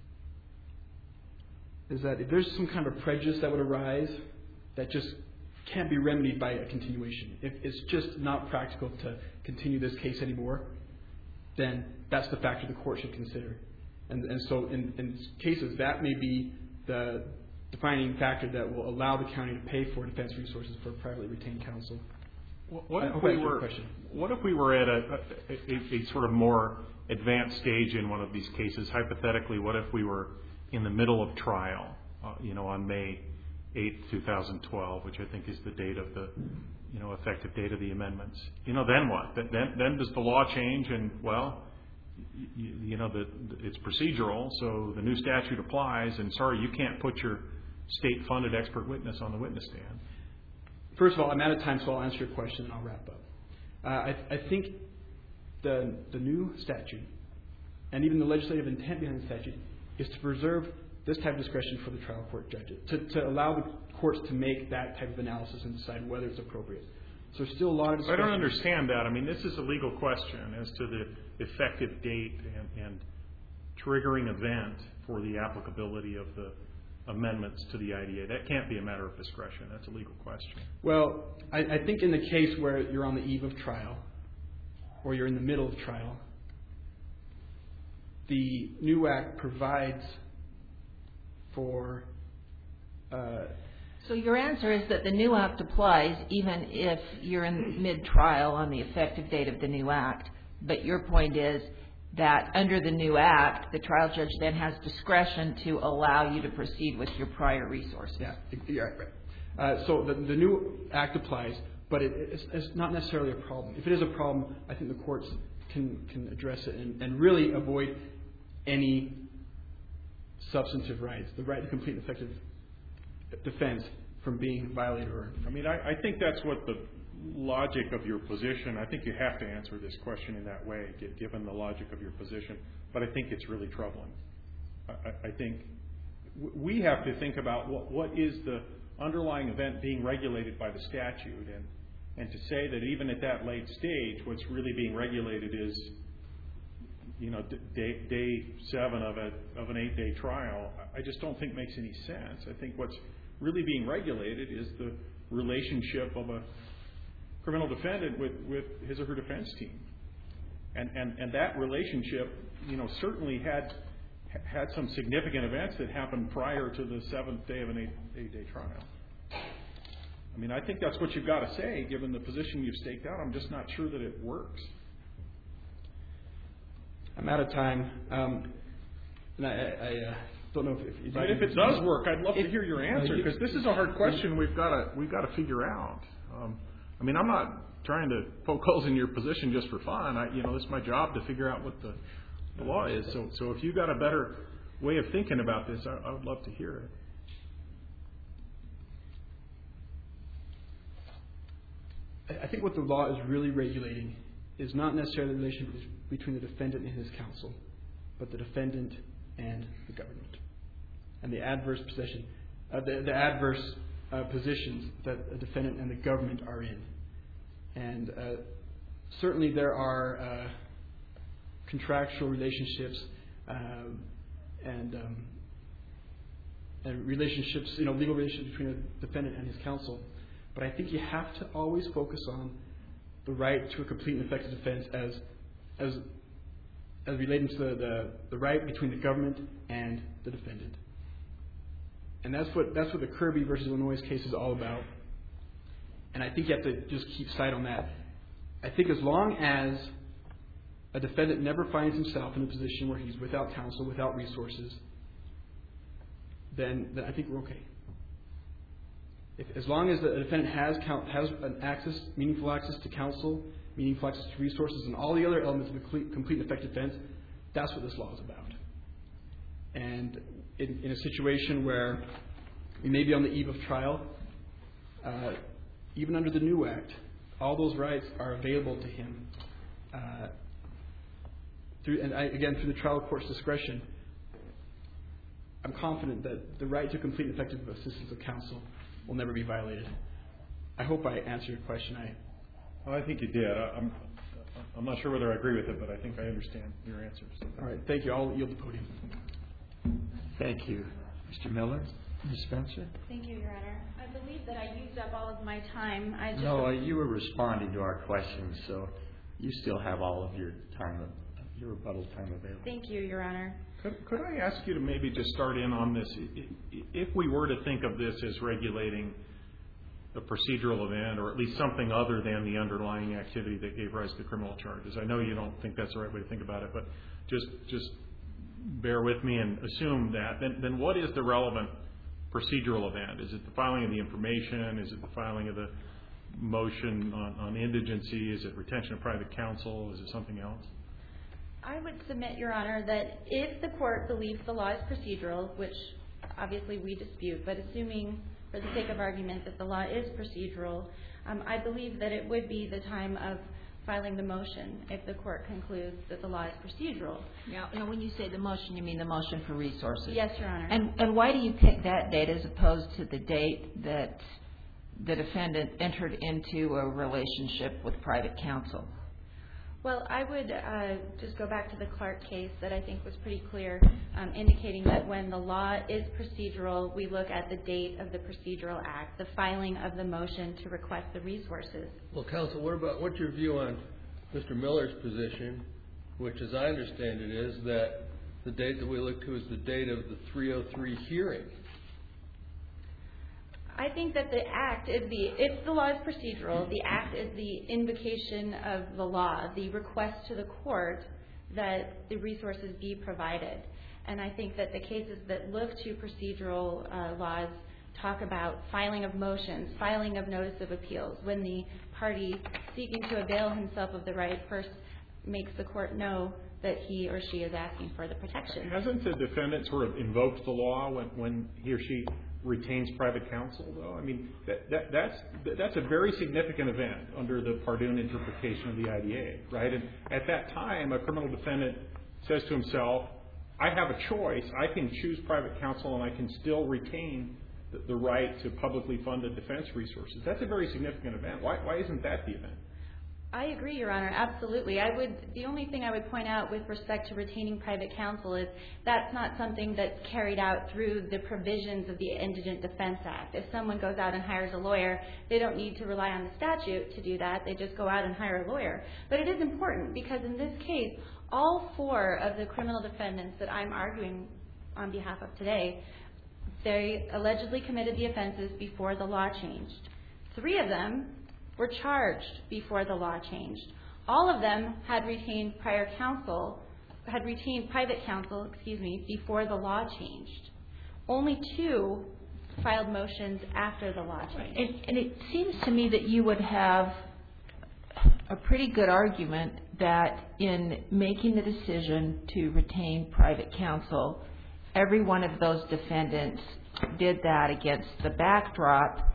Is that if there's some kind of prejudice that would arise that just can't be remedied by a continuation, if it's just not practical to continue this case anymore, then that's the factor the court should consider. And, and so in, in cases, that may be the defining factor that will allow the county to pay for defense resources for privately retained counsel. What if, we we were, what if we were at a, a, a, a sort of more advanced stage in one of these cases? Hypothetically, what if we were in the middle of trial, uh, you know, on May eighth, twenty twelve, which I think is the date of the, you know, effective date of the amendments? You know, then what? Then, then does the law change? And, well, you, you know, the, it's procedural, so the new statute applies, and sorry, you can't put your state-funded expert witness on the witness stand. First of all, I'm out of time, so I'll answer your question and I'll wrap up. Uh, I, I think the the new statute, and even the legislative intent behind the statute, is to preserve this type of discretion for the trial court judges, to, to allow the courts to make that type of analysis and decide whether it's appropriate. So there's still a lot of discretion. I don't understand that. I mean, this is a legal question as to the effective date and, and triggering event for the applicability of the amendments to the I D A. That can't be a matter of discretion. That's a legal question. Well, I, I think in the case where you're on the eve of trial or you're in the middle of trial, the new act provides for... Uh, so your answer is that the new act applies even if you're in mid-trial on the effective date of the new act, but your point is that under the new act, the trial judge then has discretion to allow you to proceed with your prior resources. Yeah, yeah, right. Uh, so the, the new act applies, but it, it's, it's not necessarily a problem. If it is a problem, I think the courts can, can address it and, and really avoid any substantive rights, the right to complete and effective defense from being violated. Or I mean, I, I think that's what the logic of your position, I think you have to answer this question in that way, given the logic of your position, but I think it's really troubling. I, I think we have to think about what, what is the underlying event being regulated by the statute, and, and to say that even at that late stage, what's really being regulated is, you know, day, day seven of, a, of an eight-day trial, I just don't think makes any sense. I think what's really being regulated is the relationship of a criminal defendant with, with his or her defense team. And, and, and that relationship, you know, certainly had had some significant events that happened prior to the seventh day of an eight, eight-day trial. I mean, I think that's what you've got to say, given the position you've staked out. I'm just not sure that it works. I'm out of time. Um, and I, I uh, don't know if... if, but if it does work, I'd love to hear your answer, because this is a hard question we've got to we've got to figure out. Um, I mean, I'm not trying to poke holes in your position just for fun. I, you know, it's my job to figure out what the, the law is. So, so if you've got a better way of thinking about this, I, I would love to hear it. I think what the law is really regulating is not necessarily the relationship between the defendant and his counsel, but the defendant and the government, and the adverse position, uh, the, the adverse uh, positions that a defendant and the government are in. And uh, certainly there are uh, contractual relationships um, and um, and relationships, you know, legal relationships between a defendant and his counsel. But I think you have to always focus on the right to a complete and effective defense as as as relating to the, the, the right between the government and the defendant. And that's what that's what the Kirby versus Illinois case is all about. And I think you have to just keep sight on that. I think as long as a defendant never finds himself in a position where he's without counsel, without resources, then, then I think we're okay. If, as long as the defendant has has an access, meaningful access to counsel, meaningful access to resources, and all the other elements of a complete, complete and effective defense, that's what this law is about. And in, in a situation where we may be on the eve of trial, uh, even under the new Act, all those rights are available to him. Uh, through, and I, again, through the trial court's discretion, I'm confident that the right to complete and effective assistance of counsel will never be violated. I hope I answered your question. I, well, I think you did. I, I'm, I'm not sure whether I agree with it, but I think I understand your answers. So. All right. Thank you. I'll yield the podium. Thank you. Mister Miller? Miz Spencer? Thank you, Your Honor. I believe that I used up all of my time. I just No, uh, you were responding to our questions, so you still have all of your time, your rebuttal time available. Thank you, Your Honor. Could, could I ask you to maybe just start in on this? If we were to think of this as regulating a procedural event, or at least something other than the underlying activity that gave rise to criminal charges, I know you don't think that's the right way to think about it, but just just bear with me and assume that, then, then what is the relevant procedural event? Is it the filing of the information? Is it the filing of the motion on, on indigency? Is it retention of private counsel? Is it something else? I would submit, Your Honor, that if the court believes the law is procedural, which obviously we dispute, but assuming for the sake of argument that the law is procedural, um, I believe that it would be the time of filing the motion if the court concludes that the law is procedural. Now, now, when you say the motion, you mean the motion for resources? Yes, Your Honor. And, and why do you pick that date as opposed to the date that the defendant entered into a relationship with private counsel? Well, I would uh, just go back to the Clark case that I think was pretty clear, um, indicating that when the law is procedural, we look at the date of the procedural act, the filing of the motion to request the resources. Well, counsel, what about what's your view on Mister Miller's position, which, as I understand it, is that the date that we look to is the date of the three oh three hearing? I think that the act is the, if the law is procedural, the act is the invocation of the law, the request to the court that the resources be provided. And I think that the cases that look to procedural uh, laws talk about filing of motions, filing of notice of appeals, when the party seeking to avail himself of the right first makes the court know that he or she is asking for the protection. Hasn't the defendant sort of invoked the law when, when he or she retains private counsel, though? I mean, that, that, that's that's a very significant event under the Pardun interpretation of the I D A, right? And at that time, a criminal defendant says to himself, I have a choice. I can choose private counsel and I can still retain the, the right to publicly funded defense resources. That's a very significant event. Why, why isn't that the event? I agree, Your Honor, absolutely. I would. The only thing I would point out with respect to retaining private counsel is that's not something that's carried out through the provisions of the Indigent Defense Act. If someone goes out and hires a lawyer, they don't need to rely on the statute to do that. They just go out and hire a lawyer. But it is important because in this case, all four of the criminal defendants that I'm arguing on behalf of today, they allegedly committed the offenses before the law changed. Three of them were charged before the law changed. All of them had retained prior counsel, had retained private counsel, excuse me, before the law changed. Only two filed motions after the law changed. And, and it seems to me that you would have a pretty good argument that in making the decision to retain private counsel, every one of those defendants did that against the backdrop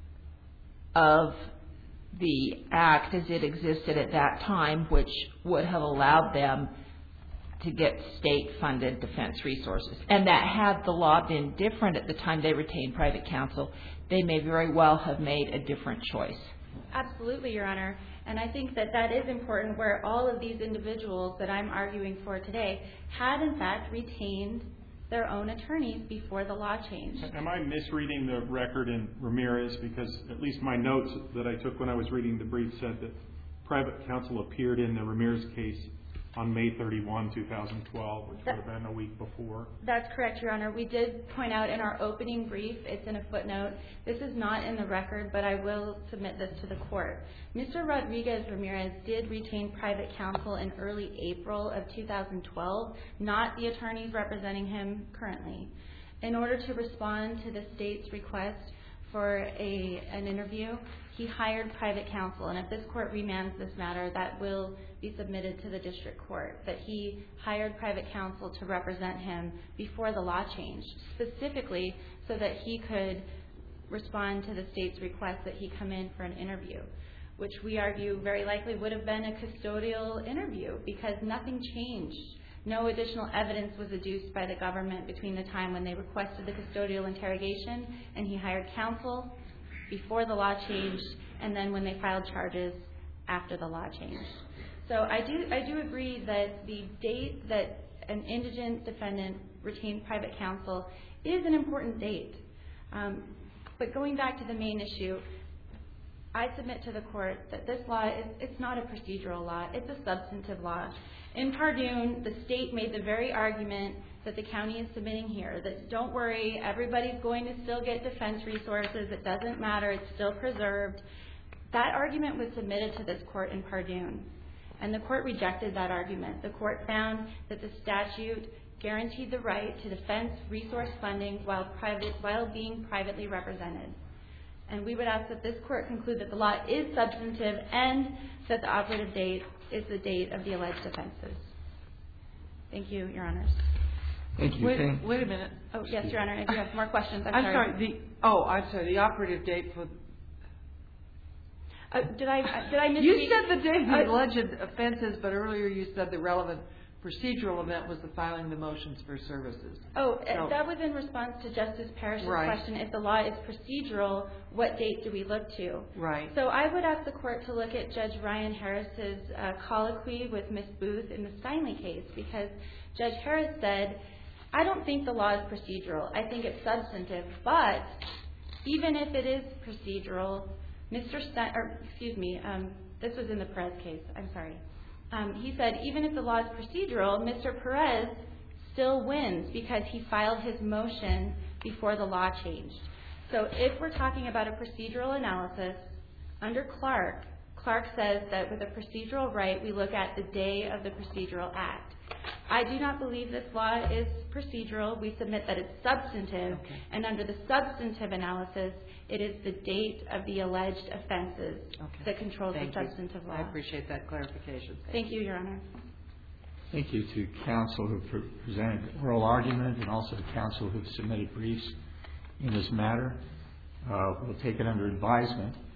of the act as it existed at that time, which would have allowed them to get state-funded defense resources. And that had the law been different at the time they retained private counsel, they may very well have made a different choice. Absolutely, Your Honor. And I think that that is important where all of these individuals that I'm arguing for today had in fact retained their own attorneys before the law changed. Am I misreading the record in Ramirez? Because at least my notes that I took when I was reading the brief said that private counsel appeared in the Ramirez case on May thirty-first, two thousand twelve, which would have been a week before. That's correct, Your Honor. We did point out in our opening brief, it's in a footnote, this is not in the record, but I will submit this to the court. Mister Rodriguez Ramirez did retain private counsel in early April of two thousand twelve, not the attorneys representing him currently. In order to respond to the state's request for a, an interview, he hired private counsel, and if this court remands this matter, that will be submitted to the district court, that he hired private counsel to represent him before the law changed, specifically so that he could respond to the state's request that he come in for an interview, which we argue very likely would have been a custodial interview because nothing changed. No additional evidence was adduced by the government between the time when they requested the custodial interrogation and he hired counsel before the law changed, and then when they filed charges after the law changed. So I do I do agree that the date that an indigent defendant retained private counsel is an important date. Um, but going back to the main issue, I submit to the court that this law is it's not a procedural law, it's a substantive law. In Pardune, the state made the very argument that the county is submitting here, that don't worry, everybody's going to still get defense resources, it doesn't matter, it's still preserved. That argument was submitted to this court in Pardune, and the court rejected that argument. The court found that the statute guaranteed the right to defense resource funding while private while being privately represented. And we would ask that this court conclude that the law is substantive and that the operative date is the date of the alleged offenses. Thank you, Your Honors. Thank you. Wait, wait a minute. Oh, yes, Your Honor. If you have more questions, I'm, I'm sorry. sorry. The oh, I'm sorry. The operative date for. Uh, did I uh, did I misread? You said the date of the Uh, alleged offenses, but earlier you said the relevant procedural event was the filing of the motions for services. Oh, So- uh, that was in response to Justice Parrish's Right. question. If the law is procedural, what date do we look to? Right. So I would ask the court to look at Judge Ryan Harris's uh, colloquy with Miz Booth in the Steinley case, because Judge Harris said, I don't think the law is procedural. I think it's substantive. But even if it is procedural, Mister Stein, or excuse me, um, this was in the Perez case. I'm sorry. Um, he said, even if the law is procedural, Mister Perez still wins because he filed his motion before the law changed. So if we're talking about a procedural analysis, under Clark, Clark says that with a procedural right, we look at the day of the procedural act. I do not believe this law is procedural. We submit that it's substantive, Okay. and under the substantive analysis, it is the date of the alleged offenses Okay. that controls Thank the you. substantive law. I appreciate that clarification. Thank you, Your Honor. Thank you to counsel who pre- presented oral argument and also to counsel who submitted briefs in this matter. Uh, we'll take it under advisement.